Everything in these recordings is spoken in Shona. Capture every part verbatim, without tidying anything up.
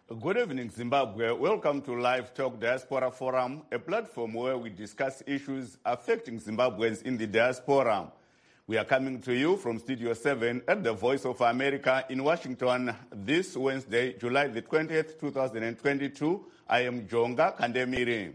Good evening, Zimbabwe. Welcome to Live Talk Diaspora Forum, a platform where we discuss issues affecting Zimbabweans in the diaspora. We are coming to you from Studio seven at the Voice of America in Washington this Wednesday, July the twentieth, two thousand twenty-two. I am Jonga Kandemiri.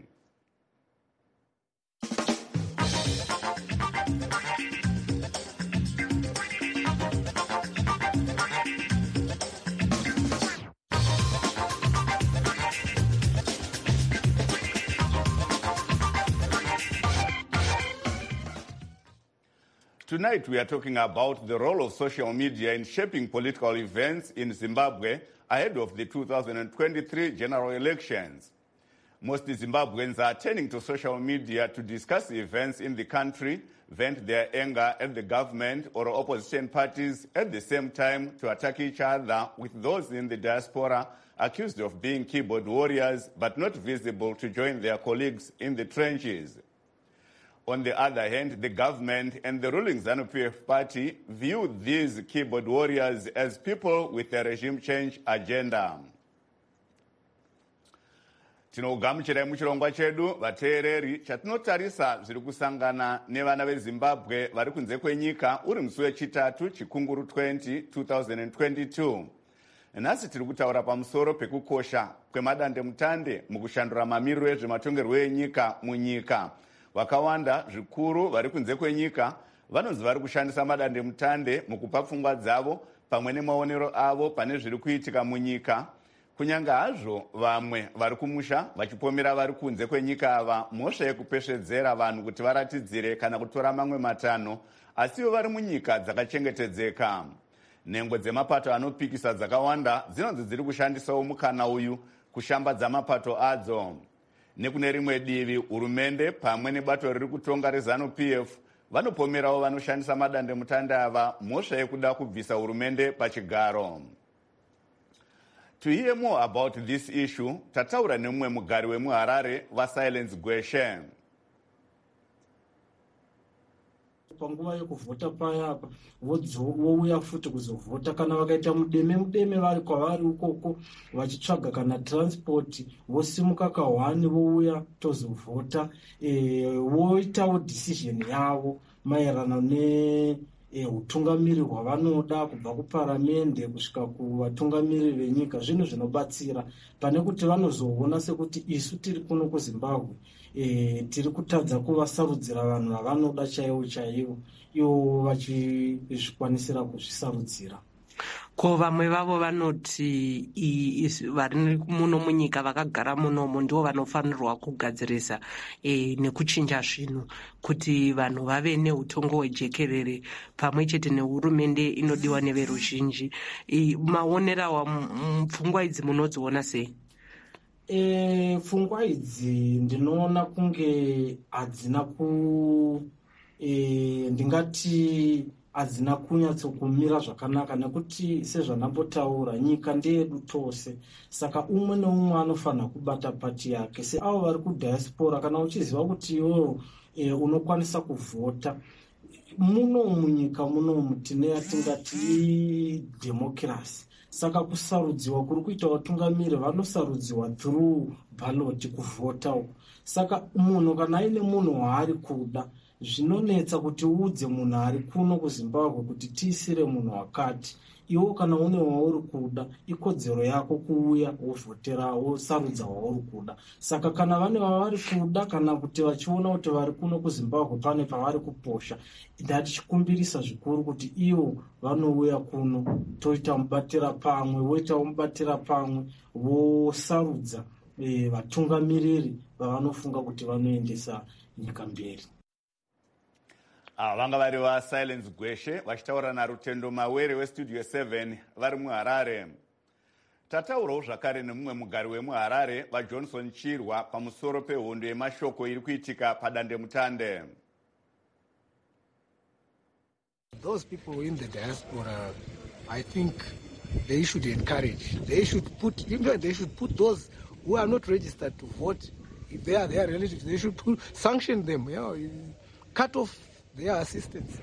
Tonight we are talking about the role of social media in shaping political events in Zimbabwe ahead of the two thousand twenty-three general elections. Most Zimbabweans are turning to social media to discuss events in the country, vent their anger at the government or opposition parties, at the same time to attack each other, with those in the diaspora accused of being keyboard warriors but not visible to join their colleagues in the trenches. On the other hand, the government and the ruling ZANU-P F party view these keyboard warriors as people with a regime change agenda. Tinogamuchirai muchirongwa chedu vateereri chatinotarisa zviri kusangana nevana veZimbabwe vari kunze kwenyika uri musi wechitatu chikunguru twenty twenty twenty-two. Nhasi tiri kutaura pamusoro pekukosha kwemadandemutande mukushandura mamiriro ezvematongerwo enyika munyika. Vakawanda zvikuru vari kunze kwenyika vanonzi vari kushandisa madandemutande mukupa pfungwa dzavo pamwe nemaonero avo pane zviri kuitika munyika. Kunyange hazvo vamwe vari kumusha vachipomera vari kunze kwenyika ava mhosva yekupeshedzera vanhu kuti varatidzire kana kutora mamwe matano, asiwo vari munyika dzakachengetedzeka. Nhengo dzemapato anopikisa dzakawanda dzinonzi dziri kushandisawo mukana uyu kushambadza mapato adzo. Nekune rimwe divi, hurumende pamwe nebato riri kutonga reZANU-P F vanopomerawo vanoshandisa madandemutande ava mhosva yekuda kubvisa hurumende pachigaro. To hear more about this issue, tataura nemumwe mugari wemuHarare vaSilence Gweshe. Panguva yekuvhota paya vouya futi kuzovhota kana vakaita mudeme mudeme vari kwavari ukoko vachitsvaga kana transport vosimuka kahwani vouya tozovhota e, voitawo decision yavo maererano ne e, utungamiri hwavanoda kubva kuparamende kusvika kuvatungamiri venyika. Zvinhu zvinobatsira pane kuti vanozoona sekuti isu tiri kuno kuZimbabwe E, tiri kutadza kuvasarudzira vanhu vavanoda chaivo chaivo ivo vachizvikwanisira kuzvisarudzira. Ko vamwe vavo vanoti vari muno munyika vakagara munomo ndivo vanofanirwa kugadzirisa e, nekuchinja zvinhu kuti vanhu vave neutongo hwejekerere pamwe chete nehurumende inodiwa neveruzhinji. E, maonerawa pfungwa idzi munodziona sei? E, pfungwa idzi ndinoona kunge hadzina ku e, ndingati hadzina kunyatsokumira zvakanaka nekuti sezvanambotaura nyika ndeyedu tose, saka umwe neumwe anofanira kubata pati yake. Seavo vari kudiaspora, kana uchiziva kuti iwewo e, unokwanisa kuvhota muno munyika munomu tine yatingati democracy. Saka kusarudziwa kuri kuita vatungamiri vanosarudziwa through ballot kuvhota. Saka munhu kana aine munhu waari kuda zvinonetsa kuti uudze munhu ari kuno kuZimbabwe kuti tiisire munhu wakati. Iwo kana une wauri kuda ikodzero yako kuuya wovhotera wosarudza wauri kuda. Saka kana vane vavari kuda kana kuti vachiona kuti vari kuno kuZimbabwe pane pavari kuposha, ndatichikumbirisa zvikuru kuti ivo vanouya kuno toita mubatira pamwe, voita mubatira pamwe vosarudza e, vatungamiriri vavanofunga kuti vanoendesa nyika mberi. Ah, vanga vari vaSilence Gweshe vachitaura naRutendo Mawere weStudio seven vari muHarare. Tataurawo zvakare nemumwe mugari wemuHarare vaJohnson Chirwa pamusoro pehondo yemashoko iri kuitika padandemutande. Those people in the diaspora, I think they should encourage. They should put, you know, they should put those who are not registered to vote. If they are their relatives, they should put, sanction them. You know, cut off their assistance,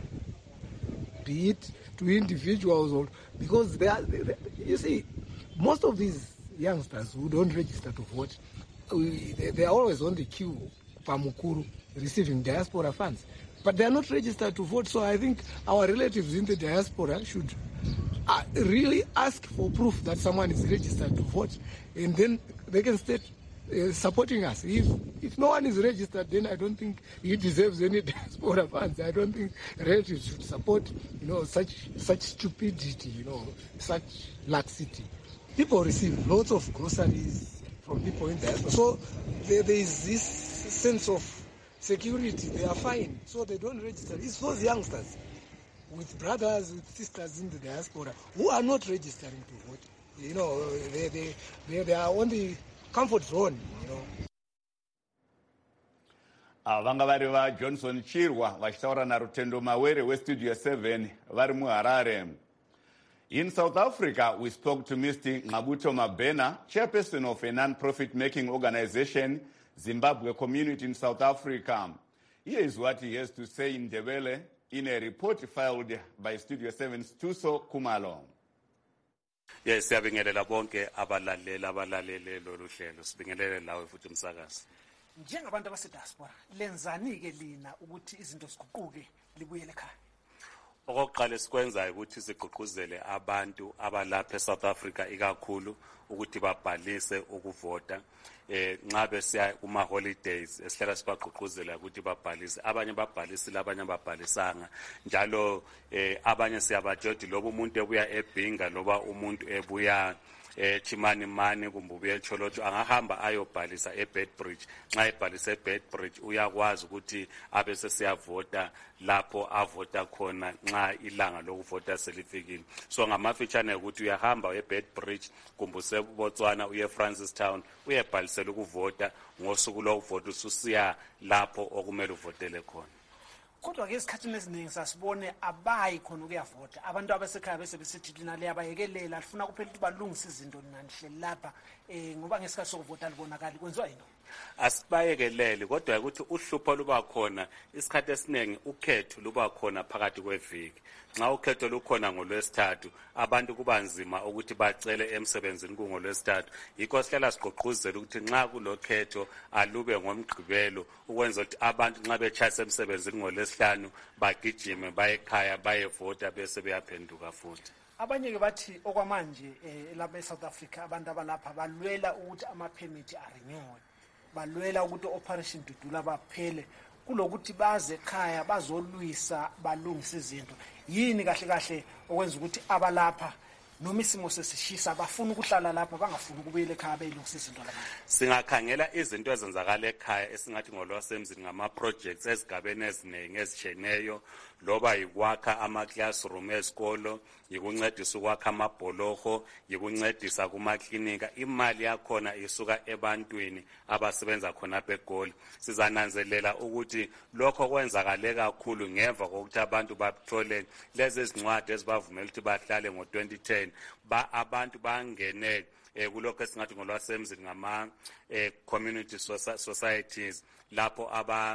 be it to individuals or because they are. They, they, you see, most of these youngsters who don't register to vote. We, they, they are always on the queue, Pamukuru, receiving diaspora funds. But they are not registered to vote, so I think our relatives in the diaspora should uh, really ask for proof that someone is registered to vote, and then they can start uh, supporting us. If if no one is registered, then I don't think he deserves any diaspora funds. I don't think relatives should support, you know, such such stupidity, you know, such laxity. People receive lots of groceries from people in diaspora, so there, there is this sense of security. They are fine, so they don't register. It's those youngsters with brothers, with sisters in the diaspora who are not registering to vote. You know, they they they, they are on the comfort zone, you know. Vanga vari va Johnson Chirwa vachitaura na Rutendo Mawere weStudio seven vari muHarare. In South Africa, we spoke to Mister Ngqabuto Mabhena, chairperson of a non-profit making organization, Zimbabwe Community in South Africa. Here is what he has to say in Ndebele in a report filed by Studio seven's Tuso Kumalo. Yes, siyabingelela bonke abalaleli abalalele lolu hlelo. Sibingelele lawe futhi umsakazi. Njengabantu abasediaspora, lenzani ke lina ukuthi izinto ziguquke libuyele ekhaya? Okokuqala sikwenzayo ukuthi sigqugquzele abantu abalapha eSouth Africa ikakhulu ukuthi babhalise ukuvota. Eh nxa besiya kuma holidays esihlala sibagqugquzela ukuthi babhalise. Abanye babhalisile, abanye babhalisanga. Njalo eh abanye siyabajodi loba umuntu ebuya eBhinga loba umuntu ebuya eh Chimani Mani kumbe ubuye eCholotsho angahamba ayobhalisa eBedbridge. Nxa ebhalisa eBedbridge uyakwazi ukuthi abe sesiyavota lapho avota khona nxa ilanga lokuvota selifikile. So ngamafitshane ukuthi uyahamba eBedbridge kumbe useBotswana uye eFrancistown uyebhalisela ukuvota ngosuku lokuvota ususiya lapho okumele uvotele khona. Kodwa ke isikhathini esiningi sasibone abayi khona ukuyavota. Abantu abasekhaya bese besithi lina liyabayekelela lifuna kuphela ukuthi balungise izinto nanihleli lapha eh ngoba ngesikhathi sokuvota libonakala kwenziwa yini? Asibayekelele kodwa ukuthi uhlupho luba khona isikhathi esiningi ukhetho luba khona phakathi kweviki. Nxa ukhetho lukhona ngolwesithathu abantu kubanzima ukuthi bacele emsebenzini kungolwesithathu. Yikho sihlala sigqugquzela ukuthi nxa kulokhetho alube ngomgqibelo ukwenza ukuthi abantu nxa betshayisa emsebenzini ngolwesihlanu bagijime baye ekhaya bayevota bese beyaphenduka futhi. Abanye ke bathi okwamanje eh lapha eSouth Africa abantu abalapha balwela ukuthi ama permit arenewe. Balwela ukuthi operation Dudula baphele kulokuthi baze ekhaya bazolwisa balungisa izinto. Yini kahle kahle okwenza ukuthi abalapha noma isimo sesishisa bafuna ukuhlala lapha bangafuni ukubuyela ekhaya belungisa izinto lapha? Singakhangela izinto ezenzakala ekhaya esingathi ngolwasemzini ngama projects ezigabeni eziningi ezicheneyo loba yikwakha ama classroom esikolo, yikuncedisa ukwakha amabholoho, yikuncedisa kuma klinika. Imali yakhona isuka ebantwini abasebenza khona eGoli. Sizananzelela ukuthi lokho kwenzakale kakhulu ngemva kokuthi abantu bathole lezi zincwadi ezibavumela ukuthi bahlale ngo twenty ten. Ba abantu bangene eh kulokho esingathi ngolwasemzini ngama eh community societies lapho aba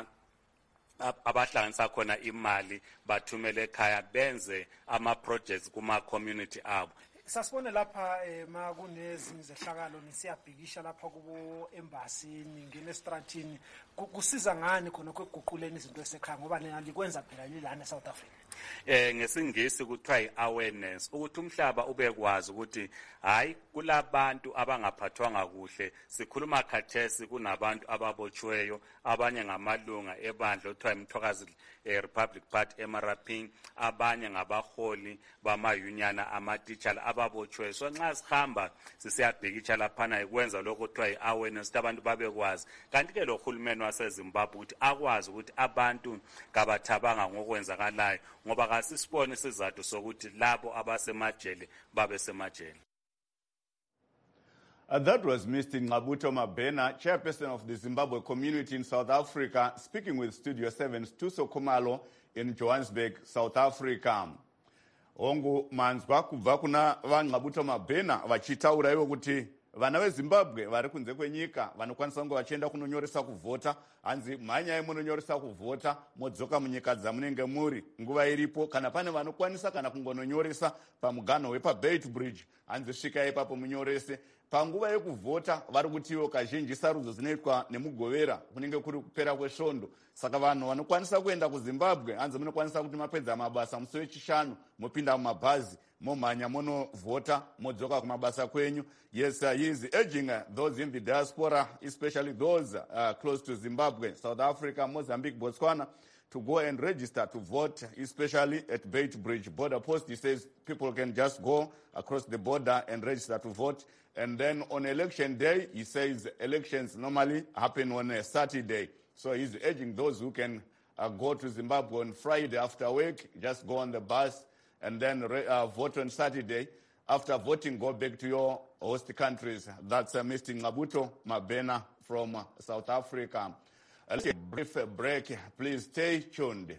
abahlanganisa khona imali bathumele ekhaya benze ama projects kuma community abo. Sasibone lapha ma kunezinye zehlakalo nisiyabhikisha lapha kubo embassy ngene estratini kusiza ngani khona kweguquleni izinto esekhaya ngoba nina likwenza phela lilana eSouth Africa? Eh ngesingisi kuthiwa iawareness ukuthi umhlaba ubekwazi ukuthi hayi kulabantu abangaphathwanga kuhle. Sikhuluma khathesi kunabantu ababotshiweyo, abanye ngamalunga ebandla othiwa iMthokazi Republic Party eMaraping, abanye ngabaholi bama union amateacher ababotshiweyo. So nxa sihamba sisiyabhikisha laphana ikwenza lokho kuthiwa iawareness ukuthi abantu babekwazi. Kanti ke lo hulumeni waseZimbabwe ukuthi akwazi ukuthi abantu kabathabanga ngokwenzakalayo ngoba kasisibone isizathu sokuthi labo abasemajele babe semajele. Uh, that was Mister Ngqabuto Mabhena, chairperson of the Zimbabwe Community in South Africa, speaking with Studio seven's Tuso Kumalo in Johannesburg, South Africa. Ongu manzwa kubva kuna vaNgqabuto Mabhena vachitaura ivo kuti vana veZimbabwe vari kunze kwenyika vanokwanisa kunge vachienda kunonyoresa kuvhota. Hanzi mhanyai munonyoresa kuvhota modzoka munyika dzamunenge muri nguva iripo. Kana pane vanokwanisa kana kungononyoresa pamuganho wepaBedbridge, hanzi svikai ipapo munyorese. panguva yekuvhota vari kutiwo kazhinji sarudzo dzinoitwa nemugovera kunenge kuri kupera kwesvondo. Saka vanhu vanokwanisa kuenda kuZimbabwe hanzi munokwanisa kuti mapedza mabasa musi wechishanu mopinda mumabhazi momhanya monovhota modzoka kumabasa kwenyu. Yes, uh, he is urging uh, those in the diaspora, especially those uh, close to Zimbabwe, South Africa, Mozambique, Botswana, to go and register to vote, especially at Beit Bridge border post. He says people can just go across the border and register to vote. And then on election day, he says elections normally happen on a Saturday. So he's urging those who can uh, go to Zimbabwe on Friday after work, just go on the bus and then uh, vote on Saturday. After voting, go back to your host countries. That's uh, Mister Ngabuto Mabena from uh, South Africa. Uh, let's take a brief break. Please stay tuned.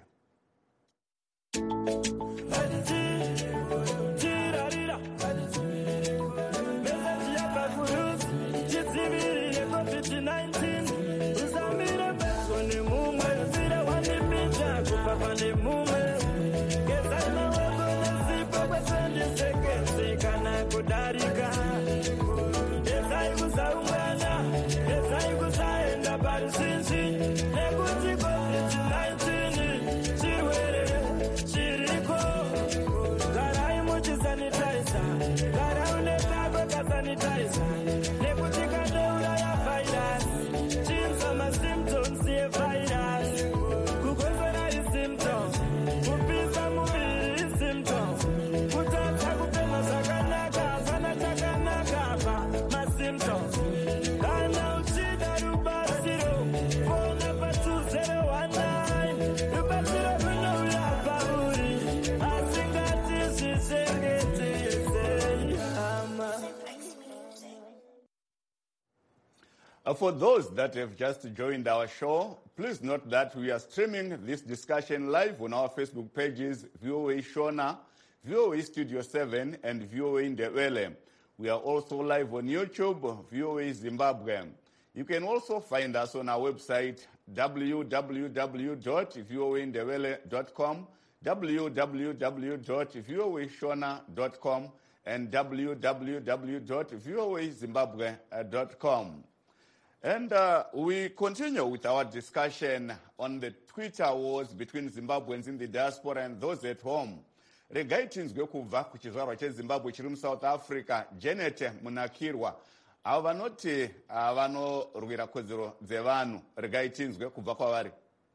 Uh, for those that have just joined our show, please note that we are streaming this discussion live on our Facebook pages, V O A Shona, V O A Studio seven, and V O A Ndebele. We are also live on YouTube, V O A Zimbabwe. You can also find us on our website, w w w dot v o a ndebele dot com, w w w dot v o a shona dot com, and w w w dot v o a zimbabwe dot com. And uh, we continue with our discussion on the Twitter wars between Zimbabweans in the diaspora and those at home. Regai tinzwe kubva kuchizvarwa cheZimbabwe chiri muSouth Africa, Janet Munakirwa. Ava vanoti vanorwira kodzero dzevanhu. Regai tinzwe kubva kwavari.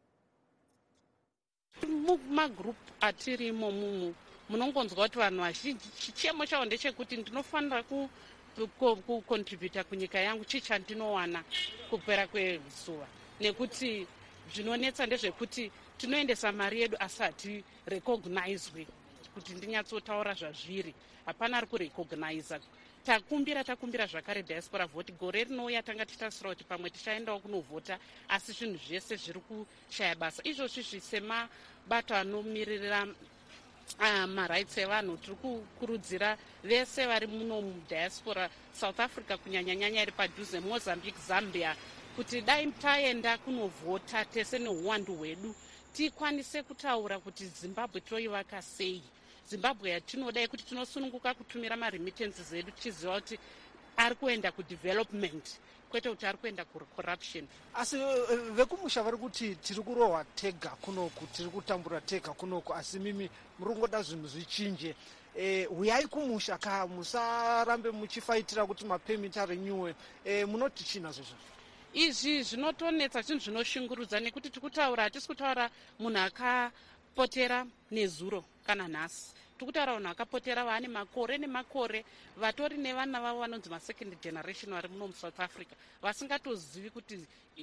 Mumagroup atirimo mumu munongonzwa kuti vanhu vazhinji chichemo chavo ndechekuti ndinofanira ku kucontributa kunyika yangu chii chandinowana kupera kwezuva, nekuti zvinonetsa ndezvekuti tinoendesa mari yedu asi hati recognizwe kuti ndinyatsotaura zvazviri, hapana ari kurecogniza. Takumbira takumbira zvakare diaspora vote, gore rinouya tanga tichitarisira kuti pamwe tichaendawo kunovhota asi zvinhu zvese zviri kushaya basa. Izvozvi zvisemabato anomirira Uh, marights evanhu tiri kukurudzira vese vari muno mudiaspora South Africa kunyanyanyanya iri padhuze, Mozambique, Zambia, kuti dai taenda kunovhota tese neuwandu hwedu tikwanise kutaura kuti Zimbabwe toivaka sei, Zimbabwe yatinodai kuti tinosununguka kutumira maremittances edu tichiziva kuti ari kuenda kudevelopment kwete kuti ari kuenda kucorruption. Asi vekumusha vari kuti tiri kurohwa tega kunoku, tiri kutambura tega kunoku, asi mimi muri kungoda zvinhu zvichinje. Eh, uyai kumusha ka musarambe muchifaitira kuti mapemiti arenyuwe. Eh, munoti china zvozvo? Izvi zvinotonetsa, zvinhu zvinoshungurudza nekuti tikutaura hatisi kutaura munhu akapotera nezuro kana nhasi. Tikutaura vanhu akapotera vaane makore nemakore, vatori nevana vavo vanonzi masecond generation vari muno muSouth Africa vasingatozivi kuti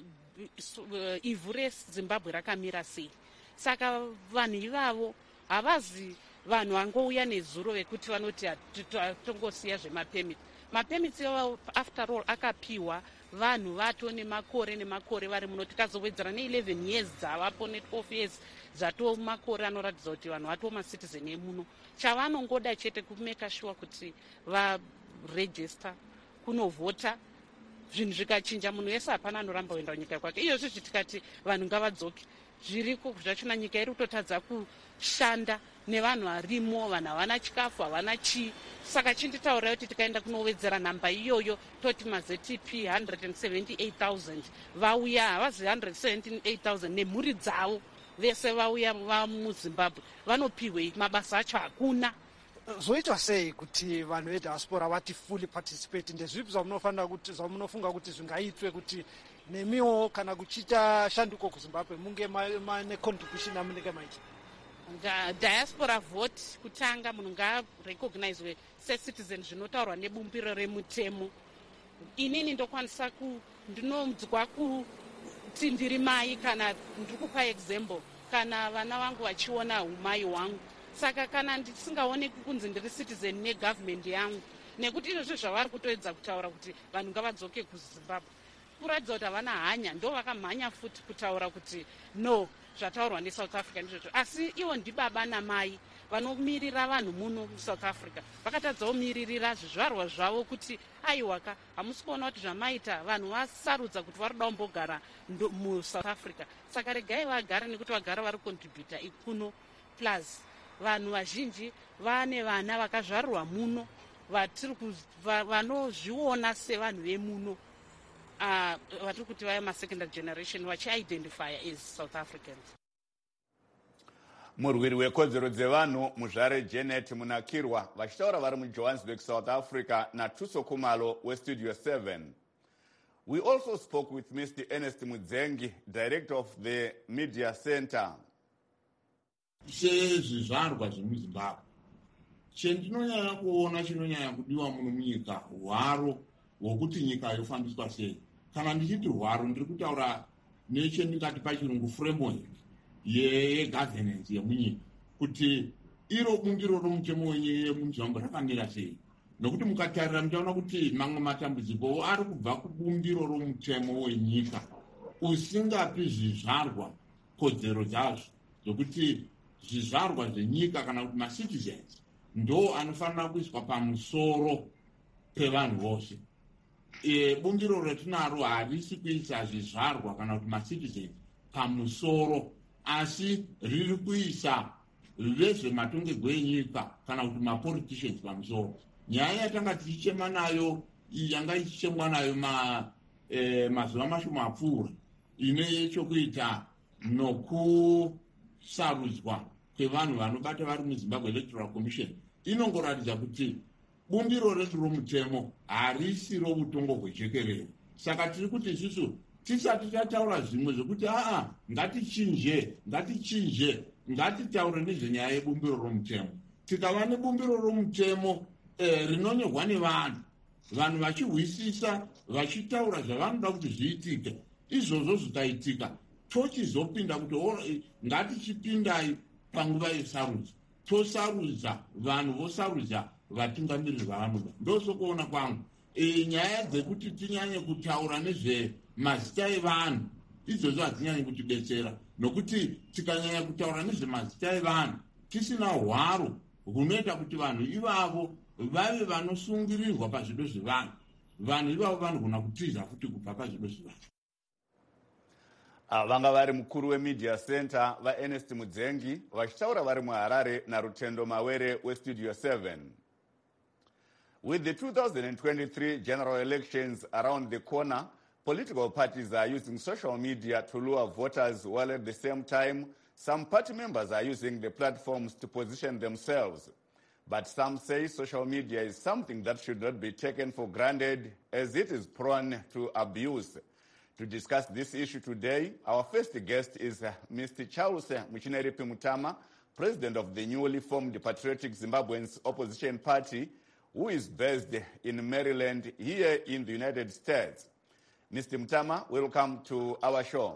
ivhu reZimbabwe rakamira sei. Saka vanhu ivavo havazi vanhu vangouya nezuro vekuti vanoti tongosiya zvemapemiti. Mapemiti avo after all akapiwa vanhu vato nemakore nemakore vari muno, tikazowedzera ne11 years dzavapo ne12 years zvato makore anoratidza kuti vanhu vato macitizen emuno. Chavanongoda chete kumeka sure kuti varegister kunovhota, zvinhu zvikachinja munhu wese hapana anoramba kuenda kunyika kwake. Iyozvi tikati vanhu ngavadzoke, zviriko zvachona nyika iri kutotadza kushanda nevanhu varimo, vanhu havana chikafu, havana chii. Saka chinditaurira kuti tikaenda kunowedzera nhamba iyoyo toti maZP one hundred seventy-eight thousand vauya, havazi one hundred seventy-eight thousand nemhuri dzavo vese vauya vamuzimbabwe vanopiwe mabasa acho hakuna. Zoitwa sei kuti vanhu vediaspora vati fully participate? Ndezvipi zvamunofanira kuti zvamunofunga kuti zvingaitwe kuti nemiwo kana kuchita shanduko kuZimbabwe munge mane contribution amunenge maita? Diaspora vote kutanga munhu ngarecognizwe secitizen zvinotaurwa nebumbiro remutemo. Inini ndokwanisa ku ndinodzwa kuti ndiri mai kana ndiri kupa example kana vana vangu vachiona umai hwangu. Saka kana ndisingaoneki kunzi ndiri citizen negovernment yangu, nekuti izvozvo zvavari kutoedza kutaura kuti vanhu ngavadzoke kuZimbabwe, kuratidza kuti havana hanya, ndo vakamhanya futi kutaura kuti no, zvataurwa neSouth Africa ndizvozvo. Asi ivo ndibaba namai vanomirira vanhu muno muSouth Africa vakatadzawo miririra zvizvarwa zvavo kuti aiwaka hamusi kuona kuti zvamaita vanhu vasarudza kuti vari kuda kumbogara muSouth Africa. Saka regai vagara nekuti vagara vari contributa ikuno. Plus vanhu vazhinji vane vana vakazvarwa muno vanozviona sevanhu vemuno, vatiri kuti vaya masecondary generation vachiidentifya as South Africans. Murwiri wekodzero dzevanhu muzvare Janet Munakirwa vachitaura vari muJohannesburg, South Africa naTuso Kumalo weStudio seven. We also spoke with Mister Ernest Mudzengi, Director of the Media Center. Sezvizvarwa zvemuZimbabwe chendinonyanya kuona chinonyanya kudiwa muno munyika hwaro hwokuti nyika yofambiswa sei. Kana ndichiti hwaro ndiri kutaura nechendingati pachirungu framework yegovernance yemunyika, kuti iro bungiro romutemo wemuZimbabwe rakamira sei. Nokuti mukatarira muchaona kuti mamwe matambudziko ari kubva kubumbiro romutemo wenyika usingapi zvizvarwa kodzero dzazvo dzokuti zvizvarwa zvenyika kana kuti macitizens ndo anofanira kuiswa pamusoro pevanhu vose. E, bumbiro retinaro harisi kuisa zvizvarwa kana kuti macitizens pamusoro, asi riri kuisa vezvematongerwo enyika kana kuti mapoliticians pamusoro. Nyaya yatanga tichichema nayo yanga ichichemwa nayo ma, e, mazuva mashoma apfuura ine chokuita nokusarudzwa kwevanhu vanobata vari muZimbabwe Electoral Commission inongoratidza kuti bumbiro redu romutemo harisi robutongo hwejekerere. Saka tiri kuti isusu tisati tataura zvimwe zvokuti aa ngatichinje ngatichinje ngatitaure nezvenyaya yebumbiro romutemo. Tikava nebumbiro romutemo eh, rinonyorwa nevanhu, vanhu vachihwisisa vachitaura zvavanoda kuti zviitike, izvozvo zvitaitika tochizopinda kuti ngatichipindai panguva yesarudzo, tosarudza vanhu vosarudza vatungamiriri vavanoda. Ndosokuona kwangu e, nyaya dzekuti tinyanye kutaura nezvemazita evanhu izvozvo hadzinyanyi kutidetsera, nokuti tikanyanya kutaura nezvemazita evanhu tisina hwaro hunoita kuti vanhu ivavo vave vanosungirirwa pazvido zvevanhu, vanhu ivavo vanogona kutiza futi kubva pazvido zvevanhu. Vanga vari mukuru weMedia Center vaErnest Mudzengi vachitaura vari muHarare naRutendo Mawere weStudio seven. With the two thousand twenty-three general elections around the corner, political parties are using social media to lure voters, while at the same time, some party members are using the platforms to position themselves. But some say social media is something that should not be taken for granted, as it is prone to abuse. To discuss this issue today, our first guest is uh, Mister Charles Muchineri Mutama, president of the newly formed Patriotic Zimbabweans Opposition Party, who is based in Maryland, here in the United States. Mister Mutama, welcome to our show.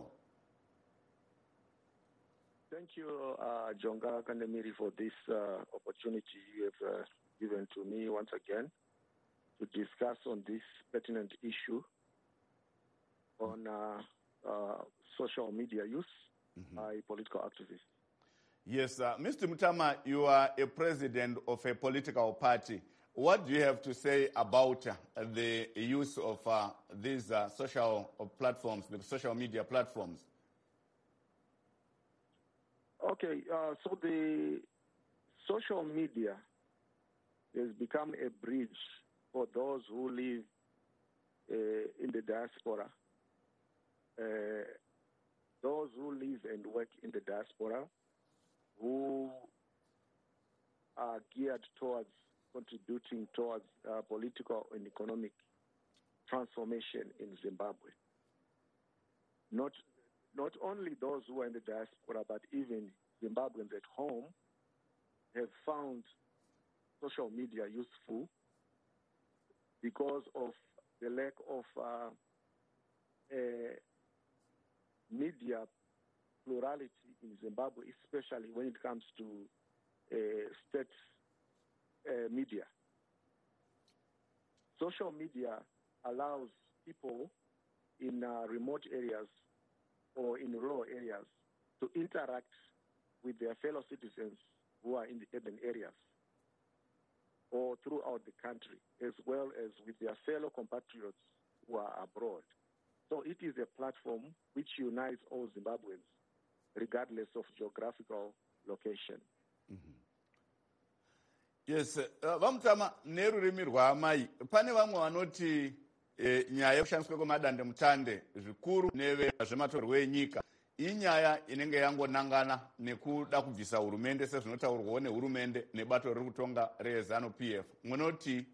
Thank you, uh, Jonga Kandemiri, for this uh, opportunity you have uh, given to me once again to discuss on this pertinent issue on uh, uh, social media use mm-hmm. by political activists. Yes, uh, Mister Mutama, you are a president of a political party. What do you have to say about uh, the use of uh, these uh, social platforms, the social media platforms? Okay, uh, so the social media has become a bridge for those who live uh, in the diaspora, uh, those who live and work in the diaspora, who are geared towards contributing towards uh, political and economic transformation in Zimbabwe. Not, not only those who are in the diaspora, but even Zimbabweans at home have found social media useful because of the lack of uh, uh, media plurality in Zimbabwe, especially when it comes to uh, state uh, media. Social media allows people in uh, remote areas or in rural areas to interact with their fellow citizens who are in the urban areas or throughout the country, as well as with their fellow compatriots who are abroad. So it is a platform which unites all Zimbabweans, regardless of geographical location. Mm-hmm. Yes, uh, vamutama nerurimi rwaamai pane vamwe vanoti eh, nyaya yekushandiswa kwemadande mutande zvikuru nevezvematorerwo enyika inyaya inenge yangonangana nekuda kubvisa hurumende sezvinotaurwawo nehurumende nebato riri kutonga reZANU P F. Munoti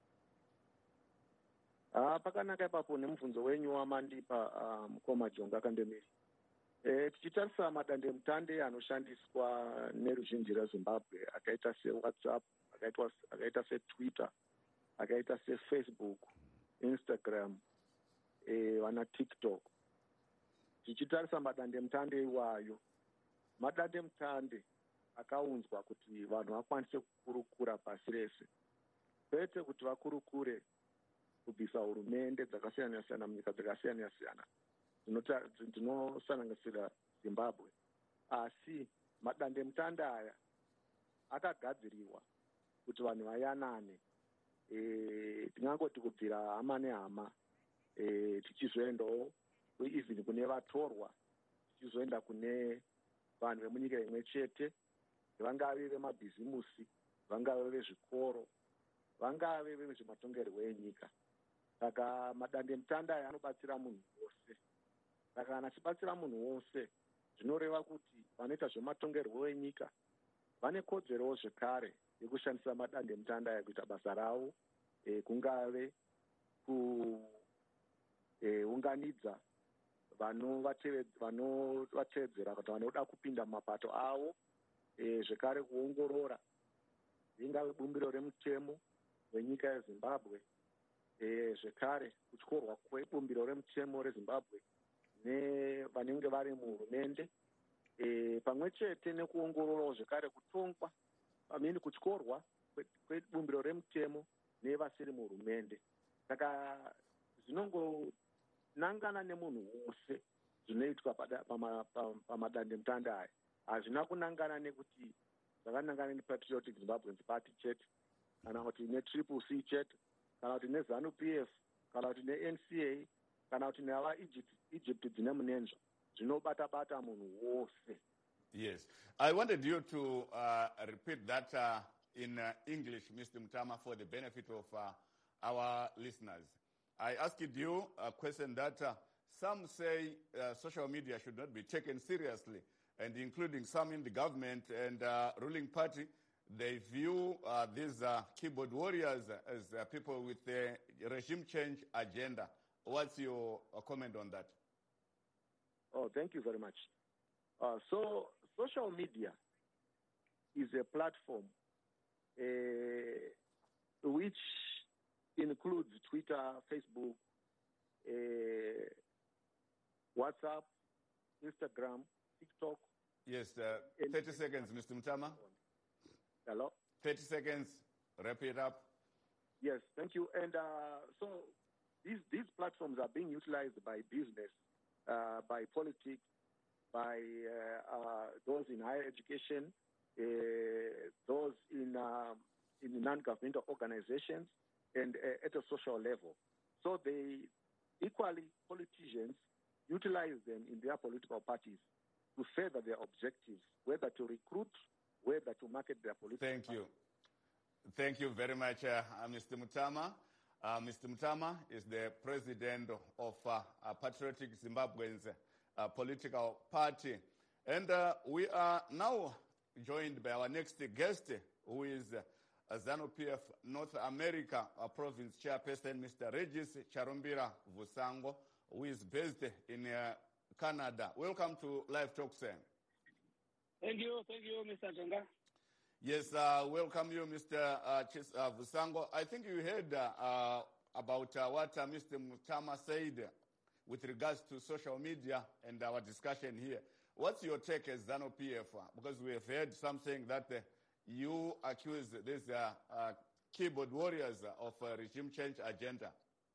ah pakanaka ipapo nemubvunzo wenyu wamandipa uh, mukoma Jonga Kandemiri. Eh, tichitarisa madande mutande anoshandiswa neruzhinji reZimbabwe akaita seWhatsApp, akaita akaita seTwitter, akaita seFacebook, Instagram, eh wana TikTok. Tichitarisa madande mutande iwayo, madande mutande akaunzwa kuti vanhu vakwanise kukurukura pasi rese, kwete kuti vakurukure kubvisa hurumende dzakasiyana siyana munyika dzakasiyana siyana dzinosanganisira Zimbabwe, asi madande mutande aya akagadziriwa kuti vanhu vayanane, e, tingangoti kubvira hama nehama, e, tichizoendawo even kune vatorwa, tichizoenda kune vanhu vemunyika imwe chete, vangave vemabhizimusi, vangave vezvikoro, vangave vezvematongerwo enyika. Saka madande mutande aya anobatsira munhu wose. Saka kana achibatsira munhu wose, zvinoreva kuti vanoita zvematongerwo enyika vane kodzerowo zvekare yekushandisa madande mutande aya kuita basa ravo, e, kungave kuunganidza vanovatevedzera kuti vanoda kupinda mumapato avo, e, zvekare kuongorora ringave bumbiro remutemo wenyika yeZimbabwe, e, zvekare kutyorwa kwebumbiro remutemo reZimbabwe nevanenge vari muhurumende, e, pamwe chete nekuongororawo zvekare kutongwa pamene kutyorwa kwebumbiro remutemo nevasiri muhurumende. Saka zvinongonangana nemunhu wose zvinoitwa pamadande mutande aya. Hazvina kunangana nekuti zvakanangana nePatriotic Zimbabweans Party chete, kana kuti neTriple C chete, kana kuti neZANU P F, kana kuti neN C A, kana kuti neava Egypt Egypt dzine munenzo, zvinobata-bata munhu wose. Yes, I wanted you to uh, repeat that uh, in uh, English, Mister Mutama, for the benefit of uh, our listeners. I asked you a question that uh, some say uh, social media should not be taken seriously, and including some in the government and uh, ruling party, they view uh, these uh, keyboard warriors as uh, people with a regime change agenda. What's your uh, comment on that? Oh, thank you very much. Uh, so, social media is a platform uh, which includes Twitter, Facebook, uh, WhatsApp, Instagram, TikTok. Yes, uh, thirty seconds, Mister Mutama. Hello? thirty seconds, wrap it up. Yes, thank you. And uh, so these, these platforms are being utilized by business, uh, by politics, by uh, uh, those in higher education, uh, those in, uh, in non-governmental organizations, and uh, at a social level. So they, equally, politicians utilize them in their political parties to further their objectives, whether to recruit whether to market their political Thank party. you. Thank you very much, uh, uh, Mister Mutama. Uh, Mister Mutama is the president of uh, uh, Patriotic Zimbabweans uh, political party. And uh, we are now joined by our next guest, who is uh, ZANU-P F North America uh, province chairperson, Mister Regis Charumbira Vusango, who is based in uh, Canada. Welcome to Live Talk, sir. Thank you. Thank you, Mister Jonga. Yes, uh, welcome you, Mister Uh, Chis, uh, Vusango. I think you heard uh, uh, about uh, what uh, Mister Mutama said with regards to social media and our discussion here. What's your take as ZANU-P F? Because we have heard something that uh, you accuse these uh, uh, keyboard warriors of a regime change agenda.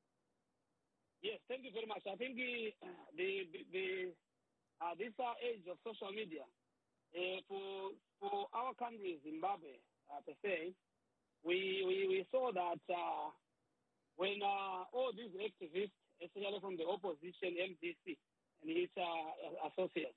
Yes, thank you very much. I think the the, the, the uh, this uh, age of social media uh, for for our country, Zimbabwe, uh, per se, we, we we saw that uh, when uh, all these activists, especially from the opposition, M D C and its uh, associates,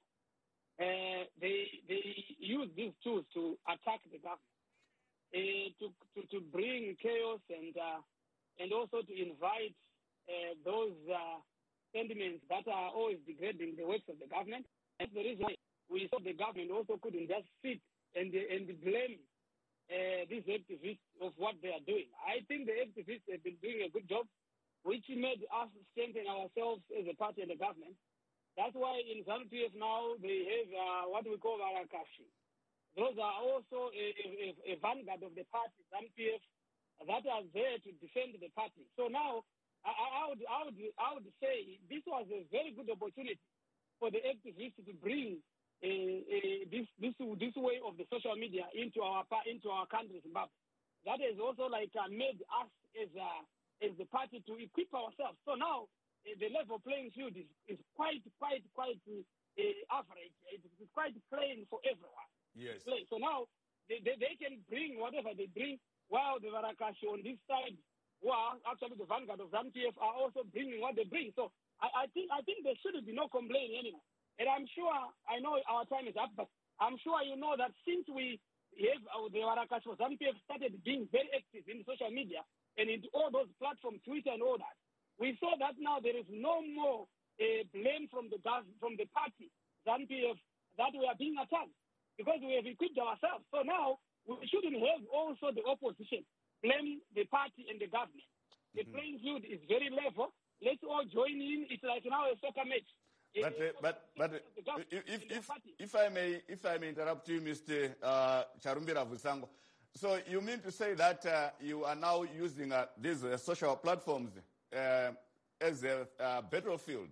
uh, they they use these tools to attack the government, uh, to, to to bring chaos and uh, and also to invite uh, those uh, sentiments that are always degrading the works of the government. That's the reason why we saw the government also couldn't just sit and and blame uh, these activists of what they are doing. I think the activists have been doing a good job, which made us strengthen ourselves as a party and the government. That's why in ZANU-P F now they have uh, what we call Varakashi. Those are also a, a, a vanguard of the party, ZANU-P F, that are there to defend the party. So now I, I, would, I, would, I would say this was a very good opportunity for the activists to bring uh, uh, this, this, this way of the social media into our, into our country, Zimbabwe. That has also like uh, made us as a as the party to equip ourselves. So now uh, the level playing field is, is quite, quite, quite uh, average. It's quite plain for everyone. Yes. So now they, they, they can bring whatever they bring, while the Varakashi on this side, who are actually the vanguard of ZANU-P F, are also bringing what they bring. So I, I think I think there should be no complaining anymore. And I'm sure, I know our time is up, but I'm sure you know that since we have uh, the Varakashi for ZANU-P F started being very active in social media, and into all those platforms, Twitter and all that, we saw that now there is no more uh, blame from the from the party, ZANU-P F, that we are being attacked, because we have equipped ourselves. So now we shouldn't have also the opposition blame the party and the government. The mm-hmm. playing field is very level. Let's all join in. It's like now a soccer match. But uh, but but uh, if if if I may if I may interrupt you, Mister Uh, Charumbira Vusango. So you mean to say that uh, you are now using uh, these uh, social platforms uh, as a uh, battlefield?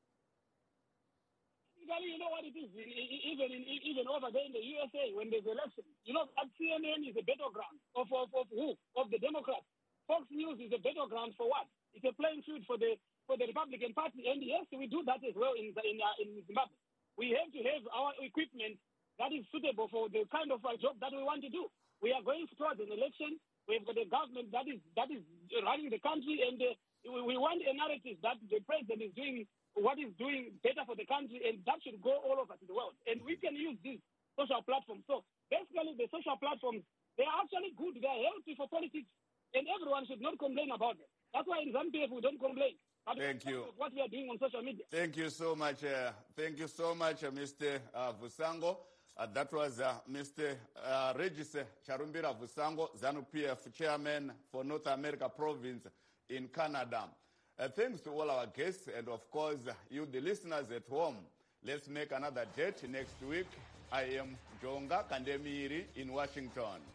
You know what it is, even in, even over there in the U S A, when there's election, you know that C N N is a battleground of, of, of who? Of the Democrats. Fox News is a battleground for what? It's a playing field for the for the Republican Party. And yes, we do that as well in, in, uh, in Zimbabwe. We have to have our equipment that is suitable for the kind of uh, job that we want to do. We are going towards an election. We've got a government that is that is running the country, and uh, we want a narrative that the president is doing what is doing better for the country, and that should go all over to the world. And we can use these social platforms. So basically, the social platforms, they are actually good. They are healthy for politics, and everyone should not complain about them. That's why in ZANU-P F we don't complain. But Thank you. What we are doing on social media. Thank you so much. Uh, thank you so much, uh, Mister Uh, Vusango. Uh, that was uh, Mister Uh, Regis Charumbira Vusango, ZANU-P F chairman for North America province in Canada. Uh, thanks to all our guests and, of course, you, the listeners at home. Let's make another date next week. I am Jonga Kandemiri in Washington.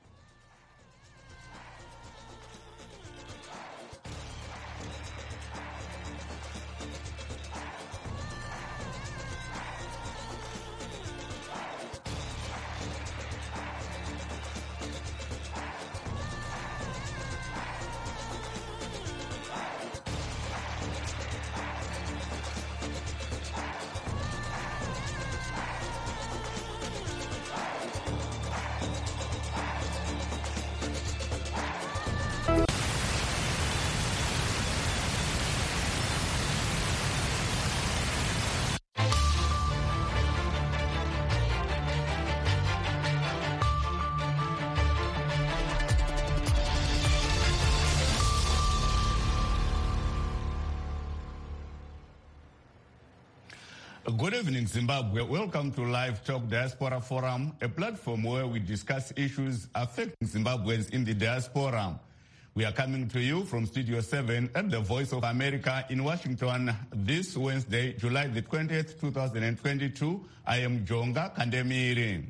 Good evening, Zimbabwe. Welcome to Live Talk Diaspora Forum, a platform where we discuss issues affecting Zimbabweans in the diaspora. We are coming to you from Studio seven at the Voice of America in Washington this Wednesday, July the twentieth, two thousand twenty-two. I am Jonga Kandemiri.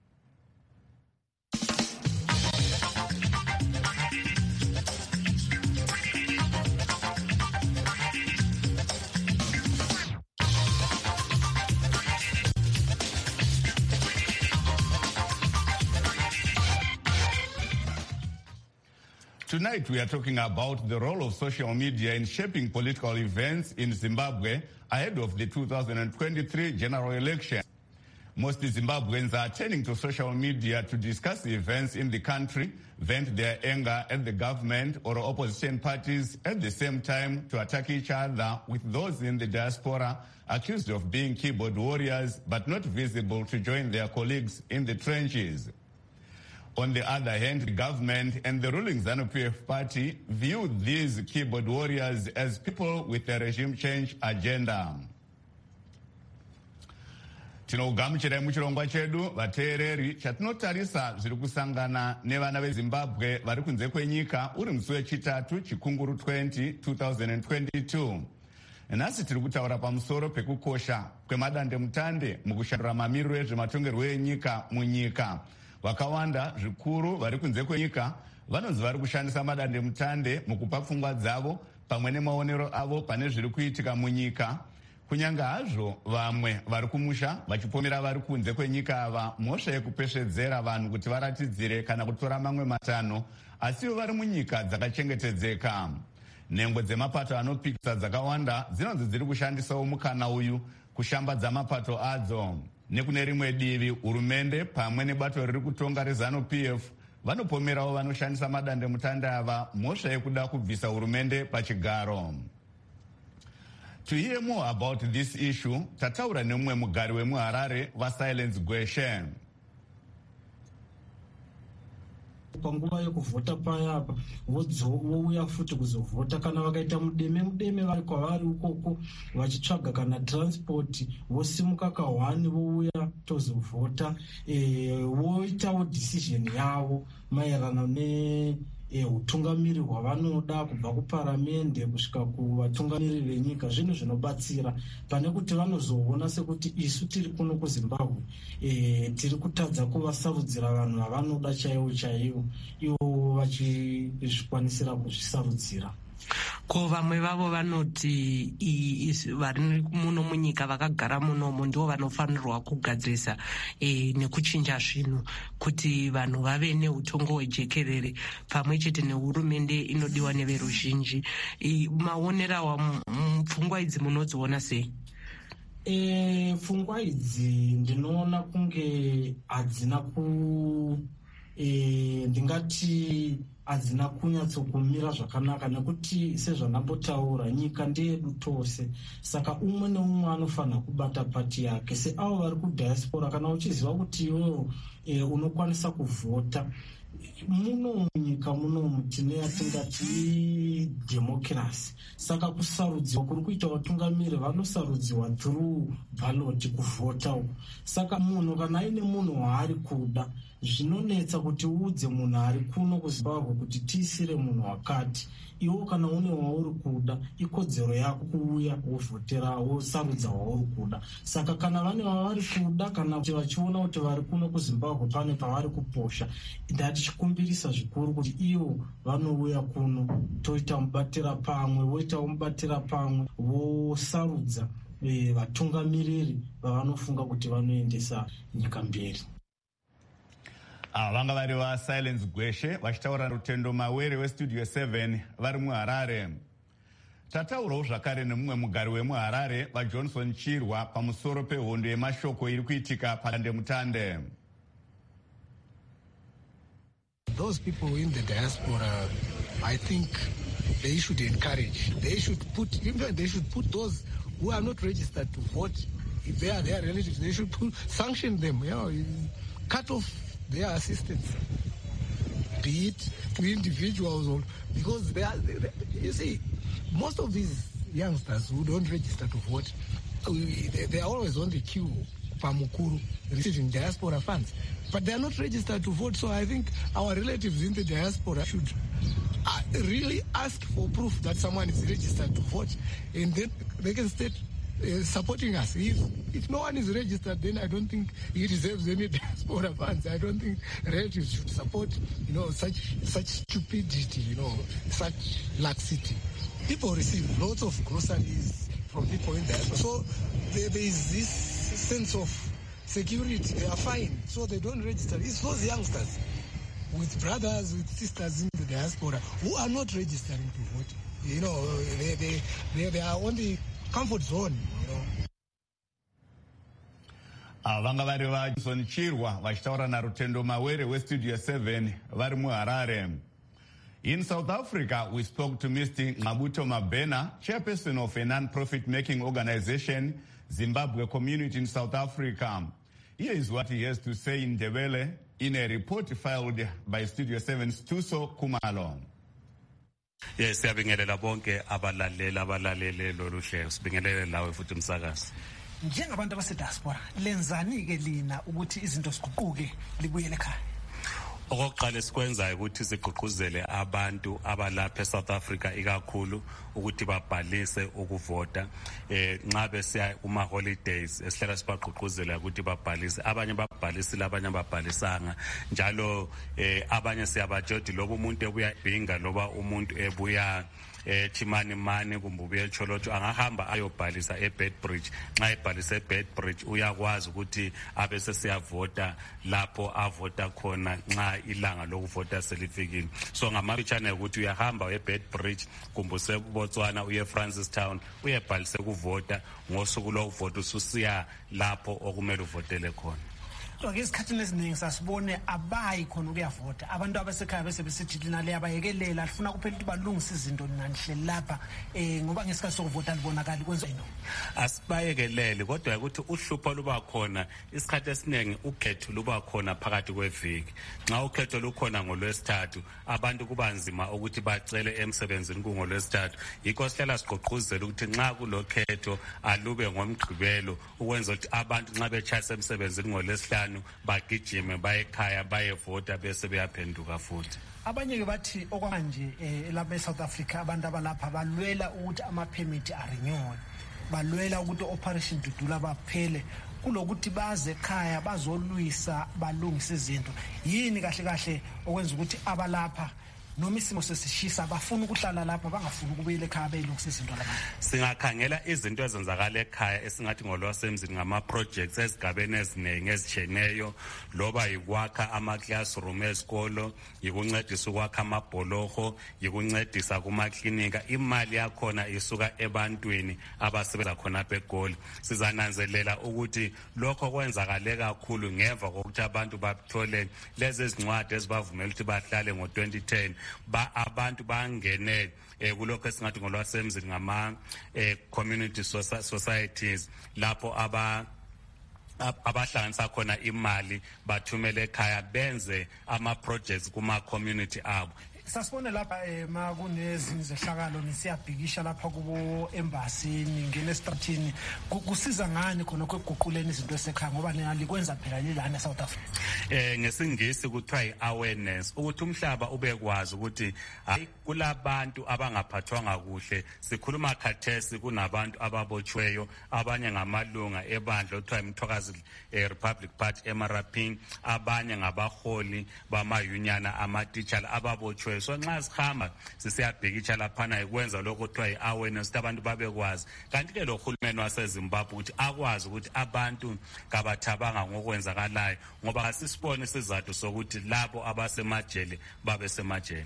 Tonight we are talking about the role of social media in shaping political events in Zimbabwe ahead of the two thousand twenty-three general election. Most Zimbabweans are turning to social media to discuss the events in the country, vent their anger at the government or opposition parties, at the same time to attack each other, with those in the diaspora accused of being keyboard warriors but not visible to join their colleagues in the trenches. On the other hand, the government and the ruling ZANU-P F party view these keyboard warriors as people with a regime change agenda. Tinogamuchirai muchirongwa chedu vateereri chatinotarisa zviri kusangana nevana vezimbabwe vari kunze kwenyika uri musi wechitatu chikunguru twenty twenty-two. Nhasi tiri kutaura pamusoro pekukosha kwemadandemutande mukushandura mamiriro ezvematongerwo enyika munyika. Vakawanda zvikuru vari kunze kwenyika vanonzi vari kushandisa madandemutande mukupa pfungwa dzavo pamwe nemaonero avo pane zviri kuitika munyika. Kunyanga hazvo vamwe vari kumusha vachipomera vari kunze kwenyika ava mhosva yekupeshedzera vanhu kuti varatidzire kana kutora mamwe matanho, asiwo vari munyika dzakachengetedzeka. Nhengo dzemapato anopikisa dzakawanda dzinonzi dziri kushandisawo mukana uyu kushambadza mapato adzo. Nekune rimwe divi, hurumende pamwe nebato riri kutonga reZANU-P F vanopomerawo vanoshandisa madandemutande ava mhosva yekuda kubvisa hurumende pachigaro. To hear more about this issue, tataura nemumwe mugari wemuHarare vaSilence Gweshe. Panguva yekuvhota paya vouya futi kuzovhota kana vakaita mudeme mudeme vari kwavari ukoko vachitsvaga kana transport vosimuka kahwani vouya tozovhota voitawo decision yavo maererano ne utungamiri hwavanoda kubva kuparamende kusvika kuvatungamiri venyika. Zvinhu zvinobatsira pane kuti vanozoona sekuti isu tiri kuno kuZimbabwe tiri kutadza kuvasarudzira vanhu vavanoda chaivo chaivo, ivo vachizvikwanisira kuzvisarudzira. Ko vamwe vavo vanoti vari muno munyika vakagara munomo ndivo vanofanirwa kugadzirisa e, nekuchinja zvinhu kuti vanhu vave neutongo hwejekerere pamwe chete nehurumende inodiwa neveruzhinji. E, maonera pfungwa idzi munodziona sei? E, pfungwa idzi ndinoona kunge hadzina ku e, ndingati hadzina kunyatsokumira zvakanaka, nekuti sezvanambotaura nyika ndeyedu tose, saka umwe neumwe anofanira kubata pati yake. Seavo vari kudiaspora, kana uchiziva kuti iwewo e, unokwanisa kuvhota muno munyika munomu tine yatingati democracy, saka kusarudziwa kuri kuita vatungamiri vanosarudziwa through ballot kuvhota uku. Saka munhu kana aine munhu waari kuda zvinonetsa kuti uudze munhu ari kuno kuZimbabwe kuti tiisire munhu wakati. Iwo kana une wauri kuda ikodzero yako kuuya wovhotera wosarudza wauri kuda. Saka kana vane vavari kuda kana kuti vachiona kuti vari kuno kuZimbabwe pane pavari kuposha, ndatichikumbirisa zvikuru kuti ivo vanouya kuno toita mubatira pamwe, voitawo mubatira pamwe vosarudza e, vatungamiriri vavanofunga kuti vanoendesa nyika mberi. Ah, vanga vari vaSilence Gweshe vachitaura Rutendo Mawere weStudio seven vari muHarare. Tataurawo zvakare nemumwe mugari wemuHarare vaJohnson Chirwa pamusoro pehondo yemashoko iri kuitika padandemutande. Those people in the diaspora, I think they should encourage. They should put, they should put those who are not registered to vote, if they are their relatives, they should put, sanction them, you know, cut off their assistance, be it to individuals, or because they are, they, you see, most of these youngsters who don't register to vote, we, they, they are always on the queue, Pamukuru, receiving diaspora funds. But they are not registered to vote, so I think our relatives in the diaspora should uh, really ask for proof that someone is registered to vote, and then they can start uh, supporting us. If, if no one is registered, then I don't think he deserves any diaspora funds. I don't think relatives should support, you know, such such stupidity, you know, such laxity. People receive lots of groceries from people in diaspora, so there, there is this sense of security. They are fine, so they don't register. It's those youngsters with brothers, with sisters in the diaspora who are not registering to vote. You know, they they they, they are on the comfort zone, you know. Vanga vari vaJohn Chirwa vachitaura naRutendo Mawere weStudio seven vari muHarare. In South Africa, we spoke to Mister Ngqabutho Mabhena, chairperson of a non-profit making organization, Zimbabwe Community in South Africa. Here is what he has to say in Ndebele in a report filed by Studio seven's Tuso Kumalo. Yes, siyabingelela bonke abalalela abalalele lolu hlelo. Sibingelele lawe futhi umsakazi. Njengabantu abasediaspora, lenzani ke lina ukuthi izinto ziguquke libuyele ekhaya? Okokuqala esikwenzayo ukuthi sigqugquzele abantu abalapha eSouth Africa ikakhulu ukuthi babhalise ukuvota eh nxa besiya kuma holidays esihlala sibagqugquzela ukuthi babhalise, abanye babhalisile abanye babhalisanga njalo eh abanye siyabajodi loba umuntu ebuya binga loba umuntu ebuya eh Chimani Mani kumbe ubuye eCholotsho angahamba ayobhalisa eBedbridge. Nxa ebhalisa eBedbridge uyakwazi ukuthi abese siyavota lapho avota khona nxa ilanga lokuvota selifikile. So ngamapitshana ukuthi uyahamba eBedbridge kumbe useBotswana uye Francistown uyebhalise ukuvota ngosuku lokuvota ususiya lapho okumele uvotele khona. Ke isikhathini esiningi sasibone abayi khona ukuyavota, abantu abasekhaya bese besithi lina le abayekelela lifuna kuphela ukuthi balungise izinto nanihleli lapha eh ngoba ngesikhathi sokuvota libonakala kwenza into. Asibayekelele kodwa ukuthi uhlupho luba khona isikhathi esiningi ukhetho luba khona phakathi kweviki. Nxa ukhetho lukhona ngolwesithathu abantu kuba nzima ukuthi bacele emsebenzini kungolwesithathu. Yikho sihlala sigqugquzela ukuthi nxa kulokhetho alube ngomgqibelo ukwenza ukuthi abantu nxa bechasa emsebenzini ngolwesihlanu bagijime bayekhaya bayevota bese beyaphenduka futhi. Abanye ke bathi okwanje eh lapha eSouth Africa abantu abalapha balwela ukuthi ama permit arenywe, balwela ukuthi operation Dudula baphele kulokuthi baze ekhaya bazolwisa balungisa izinto. Yini kahle kahle okwenza ukuthi abalapha noma isimo sesishisa bafuna ukuhlala lapha bangafuni ukubuyela ekhaya belungisa izinto lapha? Singakhangela izinto ezenzakala ekhaya esingathi ngolwasemzini ngama projects ezigabeni eziningi ezicheneyo, loba yikwakha ama classroom esikolo, yikuncedisa ukwakha amabholoho, yikuncedisa kuma klinika. Imali yakhona isuka ebantwini abasebenza khona eGoli. Sizananzelela ukuthi lokho kwenzakale kakhulu ngemva kokuthi abantu bathole lezi zincwadi ezibavumela ukuthi bahlale ngo twenty ten. Ba abantu bangene eh kulokho esingathi ngolwasemzini ngama eh community societies lapho aba abahlanganisa khona imali bathumele ekhaya benze ama projects kuma community abo. Sasibone lapha eh ma kunezinye zehlakalo nisiyabhikisha lapha kubo embassy ngene estrathini kusiza ngani khona kweguquleni izinto esekhaya ngoba niyalikwenza phela lilana eSouth Africa? Eh ngesingisi kuthiwa iawareness ukuthi umhlaba ubekwazi ukuthi hayi kulabantu abangaphathwanga kuhle. Sikhuluma khathesi kunabantu ababochweyo, abanye ngamalunga ebandla okuthiwa iMthokazi Republic Party eMaraping, abanye ngabaholi bama union ama teacher ababochweyo. So nxa sihamba sisiyabhekisha laphana ikwenza lokho kuthiwa iawareness abantu babekwazi. Kanti ke lo hulumeni waseZimbabwe ukuthi akwazi ukuthi abantu kabathabanga ngokwenzakalayo ngoba asisibone sizathu sokuthi labo abasemajele babe semajele.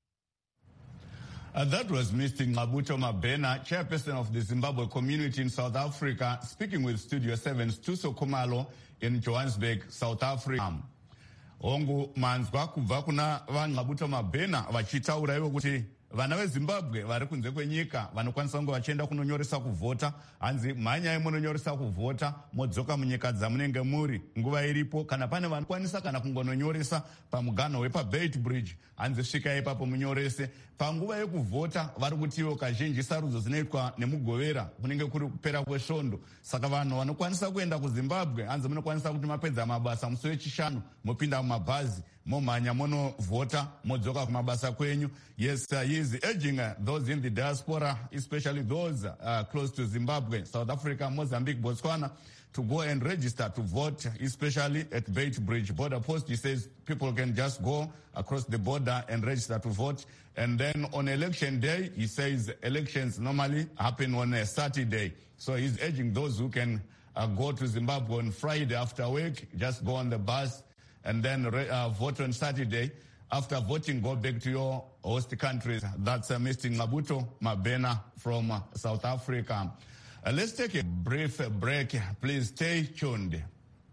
Uh, that was Mister Ngqabutho Mabhena, chairperson of the Zimbabwe Community in South Africa, speaking with Studio seven's Tuso Kumalo in Johannesburg, South Africa. Ongu manzwa kubva kuna vaNgqabutho Mabhena vachitaura ivo kuti vana vezimbabwe vari kunze kwenyika vanokwanisa kunge vachienda kunonyoresa kuvhota. Hanzi mhanyai munonyoresa kuvhota modzoka munyika dzamunenge muri nguva iripo. Kana pane vanokwanisa kana kungononyoresa pamuganho wepaBeit Bridge, hanzi svikai ipapo munyorese. Panguva yekuvhota vari kutiwo kazhinji sarudzo dzinoitwa nemugovera kunenge kuri kupera kwesvondo. Saka vanhu vanokwanisa kuenda kuzimbabwe hanzi munokwanisa kuti mapedza mabasa musi wechishanu mopinda mumabhazi momhanya monovhota modzoka kumabasa kwenyu. Yes, uh, he is urging uh, those in the diaspora, especially those uh, close to Zimbabwe, South Africa, Mozambique, Botswana, to go and register to vote, especially at Beit Bridge border post. He says people can just go across the border and register to vote. And then on election day, he says elections normally happen on a Saturday. So he's urging those who can uh, go to Zimbabwe on Friday after work, just go on the bus and then uh, vote on Saturday. After voting, go back to your host countries. That's uh, Mister Ngabuto Mabena from uh, South Africa. Uh, let's take a brief break. Please stay tuned.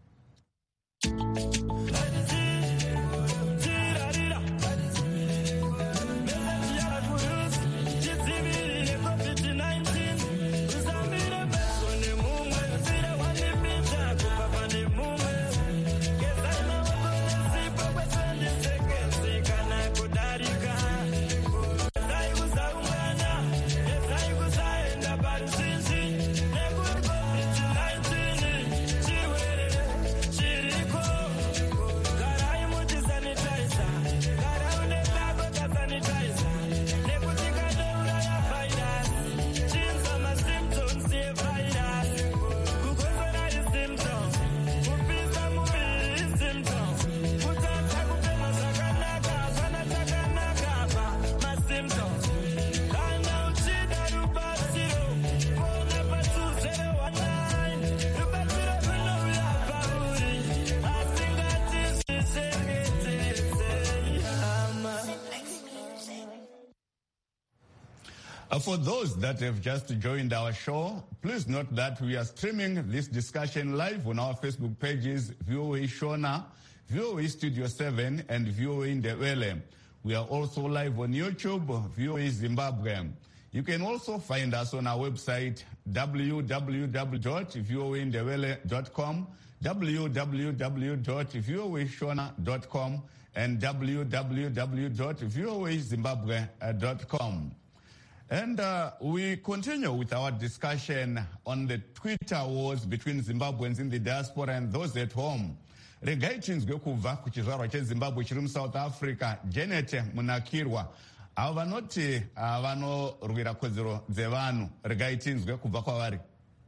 Uh, for those that have just joined our show, please note that we are streaming this discussion live on our Facebook pages, V O A Shona, V O A Studio seven, and V O A Ndebele. We are also live on YouTube, V O A Zimbabwe. You can also find us on our website, w w w dot v o a ndebele dot com, w w w dot v o a shona dot com, and w w w dot v o a zimbabwe dot com. And uh, we continue with our discussion on the Twitter wars between Zimbabweans in the diaspora and those at home. Regai tinzwe kubva kuchizvarwa cheZimbabwe chiri muSouth Africa, Janet Munakirwa, avo vanoti uh, vanorwira kodzero dzevanhu. Regai tinzwe kubva kwavari.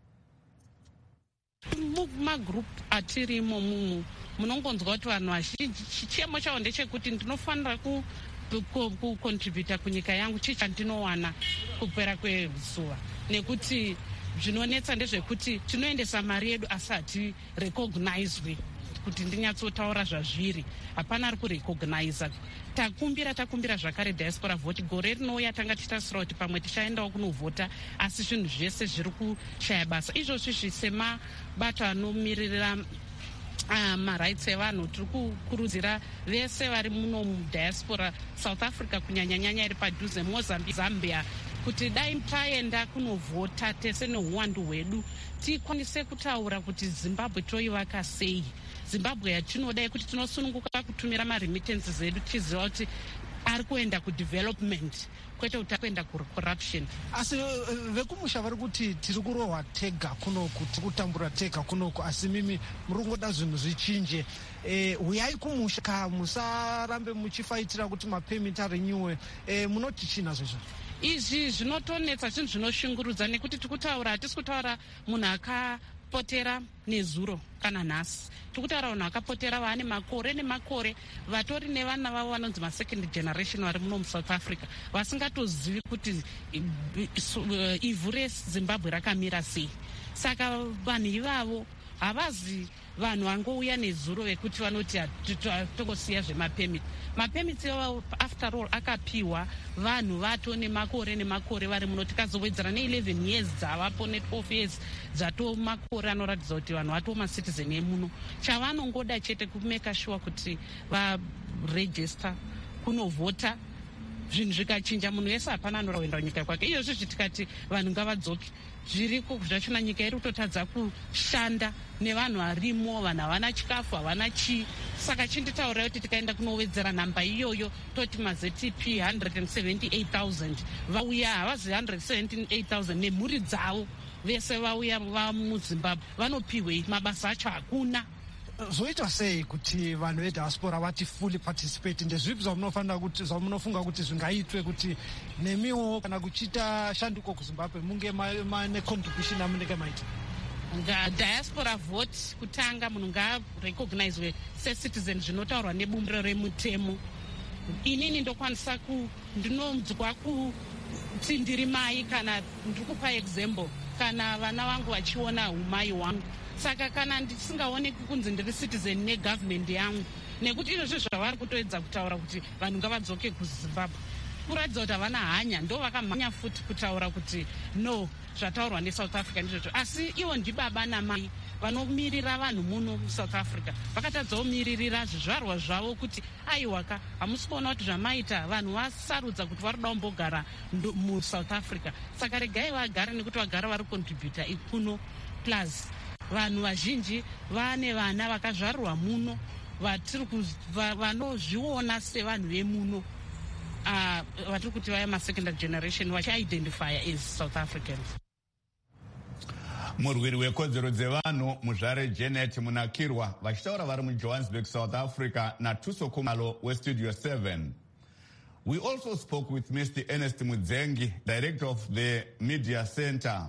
Mumagroup atirimo mumu munongonzwa kuti vanhu vazhinji chichemo chavo ndechekuti ndinofanira ku kucontributa kunyika yangu chicha ndinowana kupera kwezuva, nekuti zvinonetsa ndezvekuti tinoendesa mari yedu asati recognizwe kuti ndinyatsotaura zvazviri, hapana ari kurecogniza. Takumbira takumbira zvakare diaspora vote, gore rinouya tanga tichitarisira kuti pamwe tichaendawo kunovhota, asi zvinhu zvese zviri kushaya basa. Izvozvi zvisemabato anomirira Uh, marights evanhu tiri kukurudzira vese vari muno mudiaspora South Africa kunyanyanyanya iri padhuze, Mozambique, Zambia, kuti dai taenda kunovhota tese neuwandu hwedu tikwanise kutaura kuti Zimbabwe toivaka sei, Zimbabwe yatinodai kuti tinosununguka kutumira maremittance edu tiziva kuti ari kuenda kudevelopment kwete kuti akuenda kucorruption. Asi vekumusha vari kuti tiri kurohwa tega kunoku, tiri kutambura tega kunoku, asi mimi muri kungoda zvinhu zvichinje. Eh, uyai kumusha musarambe muchifaitira kuti mapemiti arenyuwe. Eh, munoti china zvizvo? Izvi zvinotonetsa, zvinhu zvinoshungurudza, nekuti tikutaura hatisi kutaura munhu akapotera nezuro kana nhasi. Tikutaura vanhu akapotera vaane makore nemakore, vatori nevana vavo vanonzi masecond generation vari muno muSouth Africa, vasingatozivi kuti ivhu reZimbabwe rakamira sei. Saka vanhu ivavo havazi vanhu vangouya nezuro vekuti vanoti tongosiya zvemapemiti. Mapemiti avo after all akapiwa vanhu vato nemakore nemakore vari muno, tikazowedzera ne11 years dzavapo ne12 years dzato makore anoratidza kuti vanhu vato macitizen emuno. Chavanongoda chete kumeka sure kuti varegister kunovhota zvinhu zvikachinja munhu wese hapana anoenda nyika kwake. Iyozvizvi tikati vanhu ngavadzoke, zviriko zvachona nyika iri kutotadza kushanda nevanhu varimo, vanhu havana chikafu, havana chii. Saka chinditaurira kuti tikaenda kunowedzera nhamba iyoyo toti maZP one hundred seventy-eight thousand vauya, havazi one hundred seventy-eight thousand nemhuri dzavo vese vauya vamuzimbabwe vanopiwe mabasa acho hakuna. Zvoita sei kuti vanhu vediaspora vati fully participate? Ndezvipi zvamunofanira kuti zvamunofunga kuti zvingaitwe kuti nemiwo kana kuchita shanduko kuZimbabwe munge mane contribution yamunenge maita? Diaspora vote kutanga munhu ngarecognizwe secitizen zvinotaurwa nebumbiro remutemo. Inini ndokwanisa ku ndinonzwa kuti ndiri mai kana ndiri kupa example kana vana vangu vachiona umai hwangu. Saka kana ndisingaoneki kunzi ndiri citizen negovernment yangu, nekuti izvozvo zvavari kutoedza kutaura kuti vanhu ngavadzoke kuZimbabwe, kuratidza kuti havana hanya, ndo vakamhanya futi kutaura kuti no, zvataurwa neSouth Africa ndizvozvo. Asi ivo ndibaba namai vanomirira vanhu muno muSouth Africa vakatadzawo miririra zvizvarwa zvavo kuti aiwaka hamusi kuona kuti zvamaita vanhu vasarudza kuti vari kuda kumbogara muSouth Africa. Saka regai vagare nekuti vagara vari contributa ikuno. Plus vanhu vazhinji vane vana vakazvarwa muno vanozviona sevanhu vemuno, vatiri kuti vaya masecondary generation vachiidentifya as South Africans. Murwiri wekodzero dzevanhu muzvare Janet Munakirwa vachitaura vari muJohannesburg, South Africa, naTuso Kumalo weStudio seven. We also spoke with Mister Ernest Mudzengi, Director of the Media Center.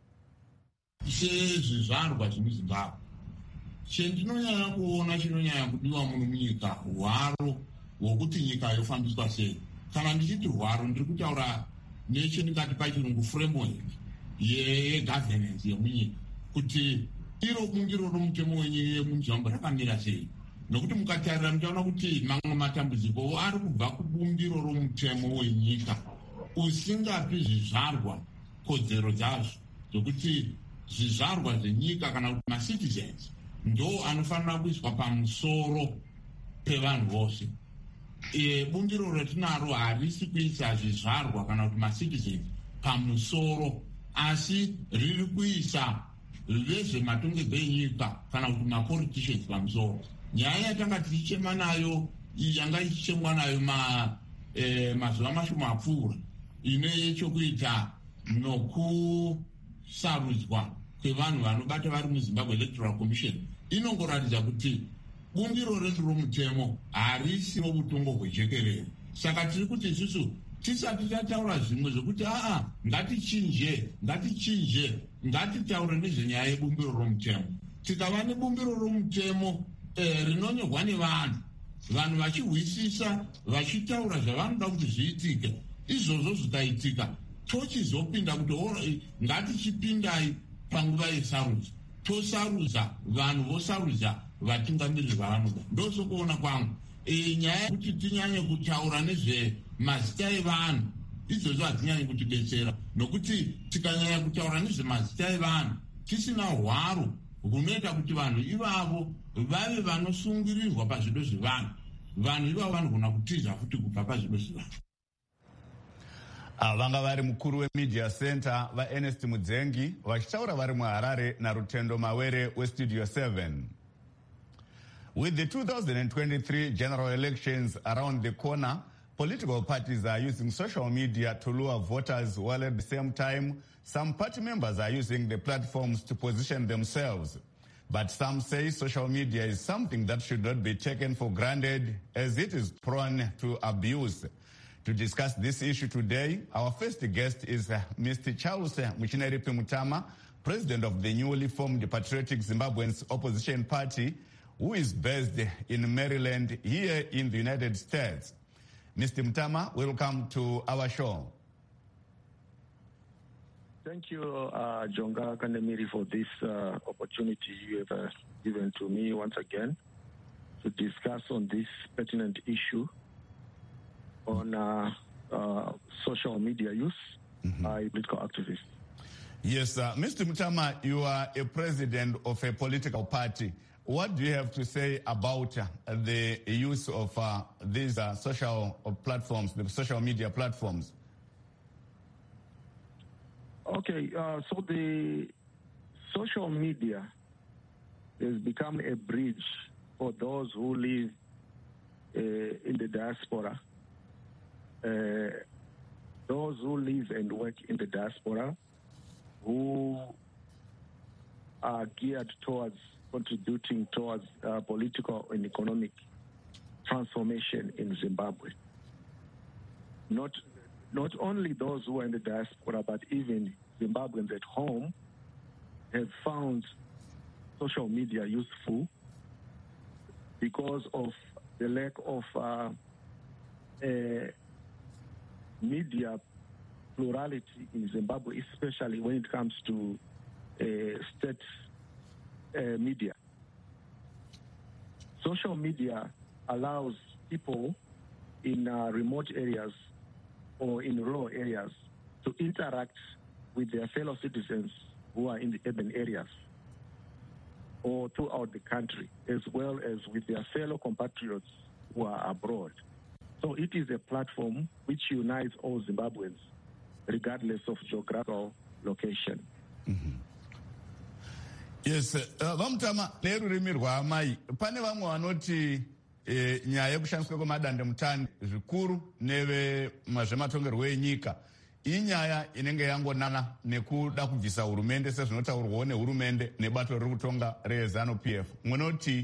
Sezvizvarwa zvemuZimbabwe chendinonyanya kuona chinonyanya kudiwa muno munyika hwaro hwokuti nyika yofambiswa sei. Kana ndichiti hwaro ndiri kutaura nechendingati pachirungu framework yegovernance yemunyika, kuti iro bungiro romutemo wemuZimbabwe rakamira sei. Nokuti mukatarira muchaona kuti mamwe matambudziko ari kubva kubungiro romutemo wenyika usingapi zvizvarwa kodzero dzazvo dzokuti zvizvarwa zvenyika kana kuti macitizens ndo anofanira kuiswa pamusoro pevanhu vose. E, bungiro ratinaro harisi kuisa zvizvarwa kana kuti macitizens pamusoro, asi riri kuisa vezvematongerwo enyika kana kuti mapoliticians pamusoro. Nyaya yatanga tichichema nayo yanga ichichemwa nayo ma, e, mazuva mashoma apfuura ine chokuita nokusarudzwa kwevanhu vanobata vari muZimbabwe Electoral Commission inongoratidza kuti bungiro redu romutemo harisi robutongo hwejekerere. Saka tiri kuti isusu tisati tataura zvimwe zvokuti aa ngatichinje ngatichinje ngatitaure nezvenyaya yebumbiro romutemo. Tikava nebumbiro romutemo eh, rinonyorwa nevanhu, vanhu vachihwisisa vachitaura zvavanoda kuti zviitike, izvozvo zvitaitika tochizopinda kuti ngatichipindai panguva yesarudzo, tosarudza vanhu vosarudza vatungamiriri vavanoda. Ndosokuona kwangu e, nyaya yekuti tinyanye kutaura nezvemazita evanhu izvozvo hatinyanyi kutidetsera, nokuti tikanyanya kutaura nezvemazita evanhu tisina hwaro hunoita kuti vanhu ivavo vave vanosungirirwa pazvido zvevanhu, vanhu ivavo vanogona kutiza futi kubva pazvido zvevanhu. Vanga vari mukuru weMedia Center vaErnest Mudzengi vachitaura vari muHarare naRutendo Mawere weStudio seven. With the two thousand twenty-three general elections around the corner, political parties are using social media to lure voters, while at the same time, some party members are using the platforms to position themselves. But some say social media is something that should not be taken for granted, as it is prone to abuse. To discuss this issue today, our first guest is uh, Mister Charles Muchineripe Mutama, president of the newly formed Patriotic Zimbabweans Opposition Party, who is based in Maryland, here in the United States. Mister Mutama, welcome to our show. Thank you, uh, Jonga Kandemiri, for this uh, opportunity you have uh, given to me once again to discuss on this pertinent issue on uh, uh, social media use mm-hmm. by political activists. Yes, uh, Mister Mutama, you are a president of a political party. what do you have to say about uh, the use of uh, these uh, social platforms, the social media platforms? Okay, uh, so the social media has become a bridge for those who live uh, in the diaspora, uh, those who live and work in the diaspora, who are geared towards contributing towards uh, political and economic transformation in Zimbabwe. Not, not only those who are in the diaspora, but even Zimbabweans at home have found social media useful because of the lack of uh, uh, media plurality in Zimbabwe, especially when it comes to uh, state uh, media. Social media allows people in uh, remote areas or in rural areas to interact with their fellow citizens who are in the urban areas or throughout the country, as well as with their fellow compatriots who are abroad. So it is a platform which unites all Zimbabweans, regardless of geographical location. Mm-hmm. Yes, vamutama nerurimi rwaamai pane vamwe vanoti eh, nyaya yekushandiswa kwemadandemutande zvikuru nevezvematongerwo enyika inyaya inenge yangonana nekuda kubvisa hurumende sezvinotaurwawo nehurumende nebato riri kutonga reZANU P F. Munoti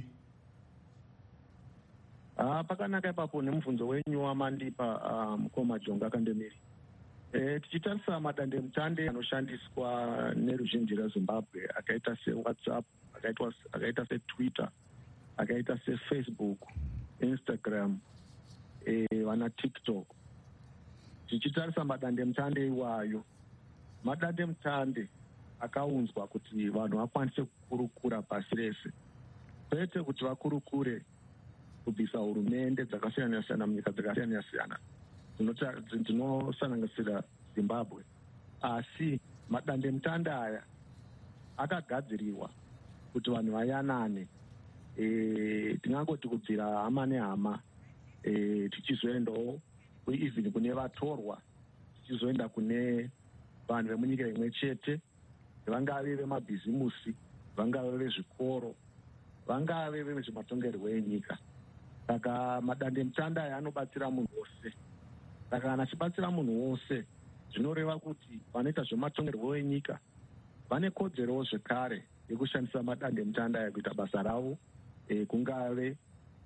ah pakanaka ipapo nemubvunzo wenyu wamandipa mukoma Jonga Kandemiri. Eh, tichitarisa madandemutande anoshandiswa neruzhinji rweZimbabwe akaita seWhatsApp, akaita akaita seTwitter, akaita seFacebook, Instagram, eh, vana TikTok. Tichitarisa madandemutande iwayo, madandemutande akaunzwa kuti vanhu vakwanise kukurukura pasi rese, kwete kuti vakurukure kubvisa hurumende dzakasiyana siyana munyika dzakasiyana siyana dzinosanganisira Zimbabwe, asi madandemutande aya akagadzirirwa kuti vanhu vayanane, e, tingangoti kubvira hama nehama, e, tichizoendawo even kune vatorwa, tichizoenda kune vanhu vemunyika imwe chete, vangave vemabhizimusi, vangave vezvikoro, vangave vezvematongerwo enyika. Saka madandemutande aya anobatsira munhu wose. Saka kana achibatsira munhu wose, zvinoreva kuti vanoita zvematongerwo enyika vane kodzerowo zvekare yekushandisa madandemutande aya kuita basa ravo, e, kungave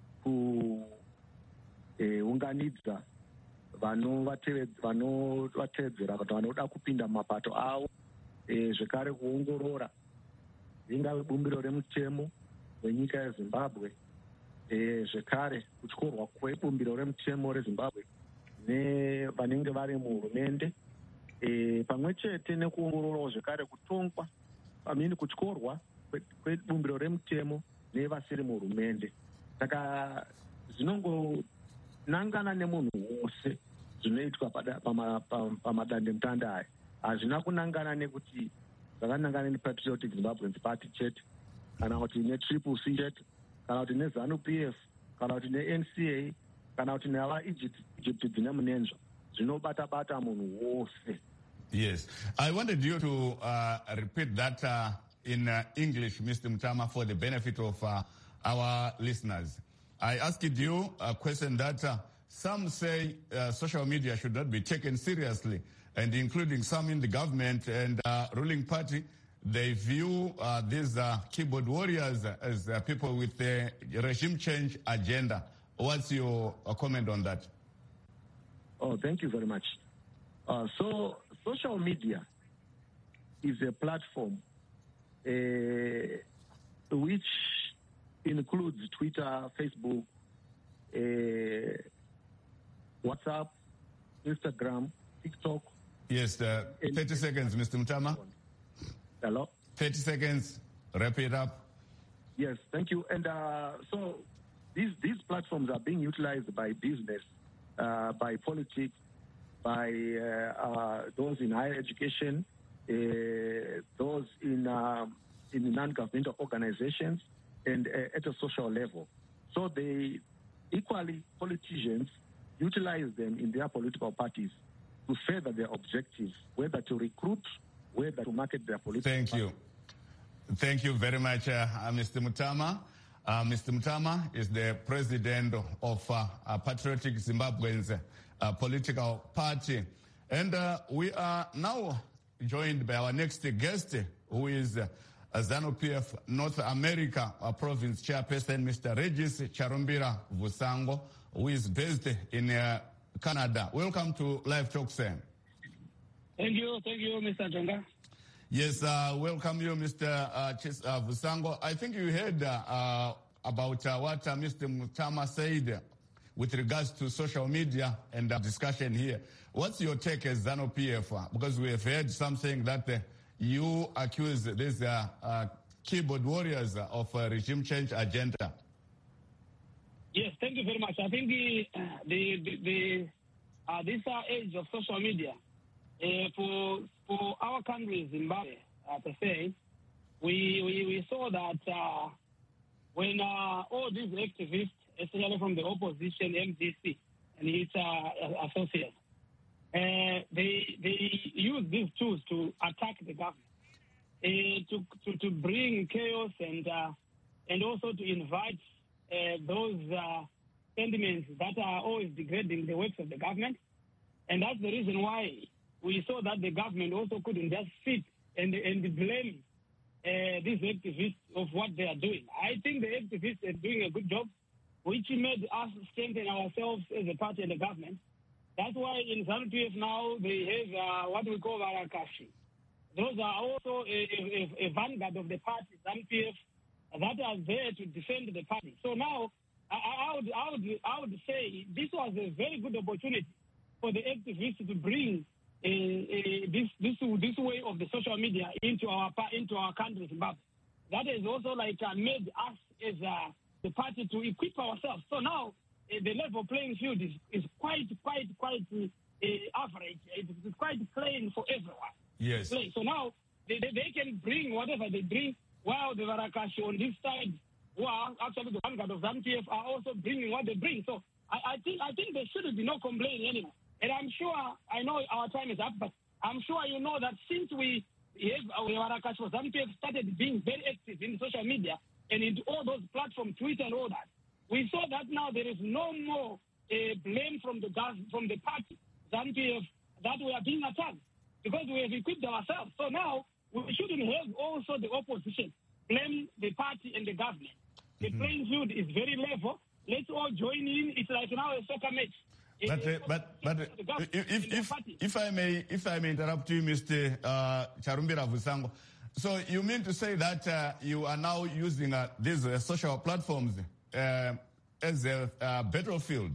kuunganidza vanovatevedzera kuti vanoda kupinda mumapato avo, e, zvekare kuongorora ringave bumbiro remutemo wenyika yeZimbabwe, e, zvekare kutyorwa kwebumbiro remutemo reZimbabwe nevanenge vari muhurumende, e, pamwe chete nekuongororawo zvekare kutongwa pamini kutyorwa kwebumbiro remutemo nevasiri muhurumende. Saka zvinongonangana nemunhu wose zvinoitwa pamadandemutande aya. Hazvina kunangana nekuti zvakanangana nePatriotic Zimbabweans Party chete, kana kuti neTriple C chete, kana kuti neZANU P F, kana kuti neN C A, kana kuti nevaEgypt dzine munenzva, zvinobata-bata munhu wose. Yes, I wanted you to uh, repeat that uh, in uh, English, Mister Mutama, for the benefit of uh, our listeners. I asked you a question that uh, some say uh, social media should not be taken seriously, and including some in the government and uh, ruling party, they view uh, these uh, keyboard warriors as uh, people with a regime change agenda. What's your uh, comment on that? Oh, thank you very much. Uh, so, social media is a platform uh, which includes Twitter, Facebook, uh, WhatsApp, Instagram, TikTok. Yes, uh, thirty seconds, Mister Mutama. Hello? thirty seconds, wrap it up. Yes, thank you. And uh, so these, these platforms are being utilized by business, uh, by politics, by uh, uh, those in higher education, uh, those in, uh, in non-governmental organizations, and uh, at a social level. So they equally, politicians utilize them in their political parties to further their objectives, whether to recruit, whether to market their political Thank parties. you. Thank you very much, uh, uh, Mister Mutama. Uh, Mister Mutama is the president of uh, uh, Patriotic Zimbabweans uh, political party. And uh, we are now joined by our next guest, who is uh, ZANU-P F North America uh, province chairperson, Mister Regis Charumbira Vusango, who is based in uh, Canada. Welcome to Live Talk, sir. Thank you. Thank you, Mister Jonga. Yes, uh, welcome you, Mister Uh, Chis, uh, Vusango. I think you heard uh, uh, about uh, what uh, Mister Mutama said with regards to social media and uh, discussion here. What's your take as ZANU-P F? Because we have heard something that uh, you accuse these uh, uh, keyboard warriors of a regime change agenda. Yes, thank you very much. I think the the the, the uh, this uh, age of social media uh, for for our country, Zimbabwe, uh, per se, we, we we saw that uh, when uh, all these activists, especially from the opposition, M D C and its uh, associates, uh, they they use these tools to attack the government, uh, to, to to bring chaos and uh, and also to invite Uh, those uh, sentiments that are always degrading the works of the government. And that's the reason why we saw that the government also couldn't just sit and, and blame uh, these activists of what they are doing. I think the activists are doing a good job, which made us strengthen ourselves as a party and the government. That's why in ZANU-P F now they have uh, what we call Varakashi. Those are also a, a, a vanguard of the party, ZANU-P F, that are there to defend the party. So now, I, I, would, I, would, I would say this was a very good opportunity for the activists to bring uh, uh, this, this this way of the social media into our into our country, Zimbabwe. That has also like uh, made us as uh, the party to equip ourselves. So now, uh, the level playing field is, is quite, quite, quite uh, average. It's quite plain for everyone. Yes. So now, they, they, they can bring whatever they bring, while the Varakashi on this side, who are actually the vanguard of ZANU-P F, are also bringing what they bring. So I, I think I think there shouldn't be no complaining anymore. And I'm sure, I know our time is up, but I'm sure you know that since we have our Varakashi for ZANU-P F started being very active in social media and in all those platforms, Twitter and all that, we saw that now there is no more uh, blame from the from the party, ZANU-P F, that we are being attacked because we have equipped ourselves. So now, we shouldn't have also the opposition blame the party and the government. The mm-hmm. playing field is very level. Let's all join in. It's like now a soccer match. But uh, but but uh, if if if I may if I may interrupt you, Mister Uh, Charumbira Vusango. So you mean to say that uh, you are now using uh, these uh, social platforms uh, as a uh, battlefield?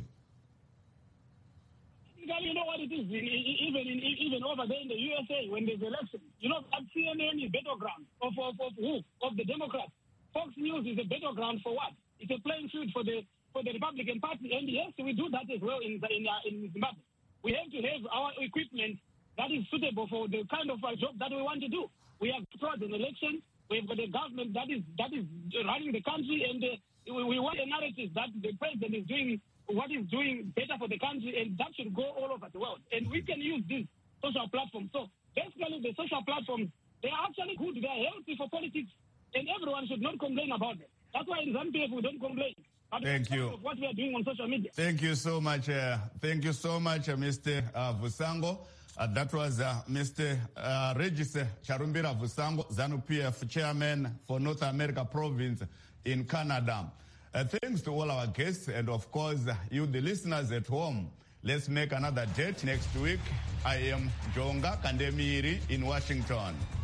You know what it is, even in, even over there in the U S A, when there's election, you know, that C N N is battleground of, of, of who? Of the Democrats. Fox News is a battleground for what? It's a playing field for the for the Republican Party. And yes, we do that as well in, in, uh, in Zimbabwe. We have to have our equipment that is suitable for the kind of uh, job that we want to do. We have tried an election. We have got a government that is that is running the country, and uh, we, we want a narrative that the president is doing what is doing better for the country, and that should go all over the world. And we can use these social platforms. So basically, the social platforms, they are actually good. They are healthy for politics, and everyone should not complain about them. That's why in ZANU-P F we don't complain. Thank you. What we are doing on social media. Thank you so much. Uh, thank you so much, uh, Mister Uh, Vusango. Uh, that was uh, Mister Uh, Regis Charumbira Vusango, ZANU-P F chairman for North America province in Canada. Uh, thanks to all our guests and, of course, you, the listeners at home. Let's make another date next week. I am Jonga Kandemiri in Washington.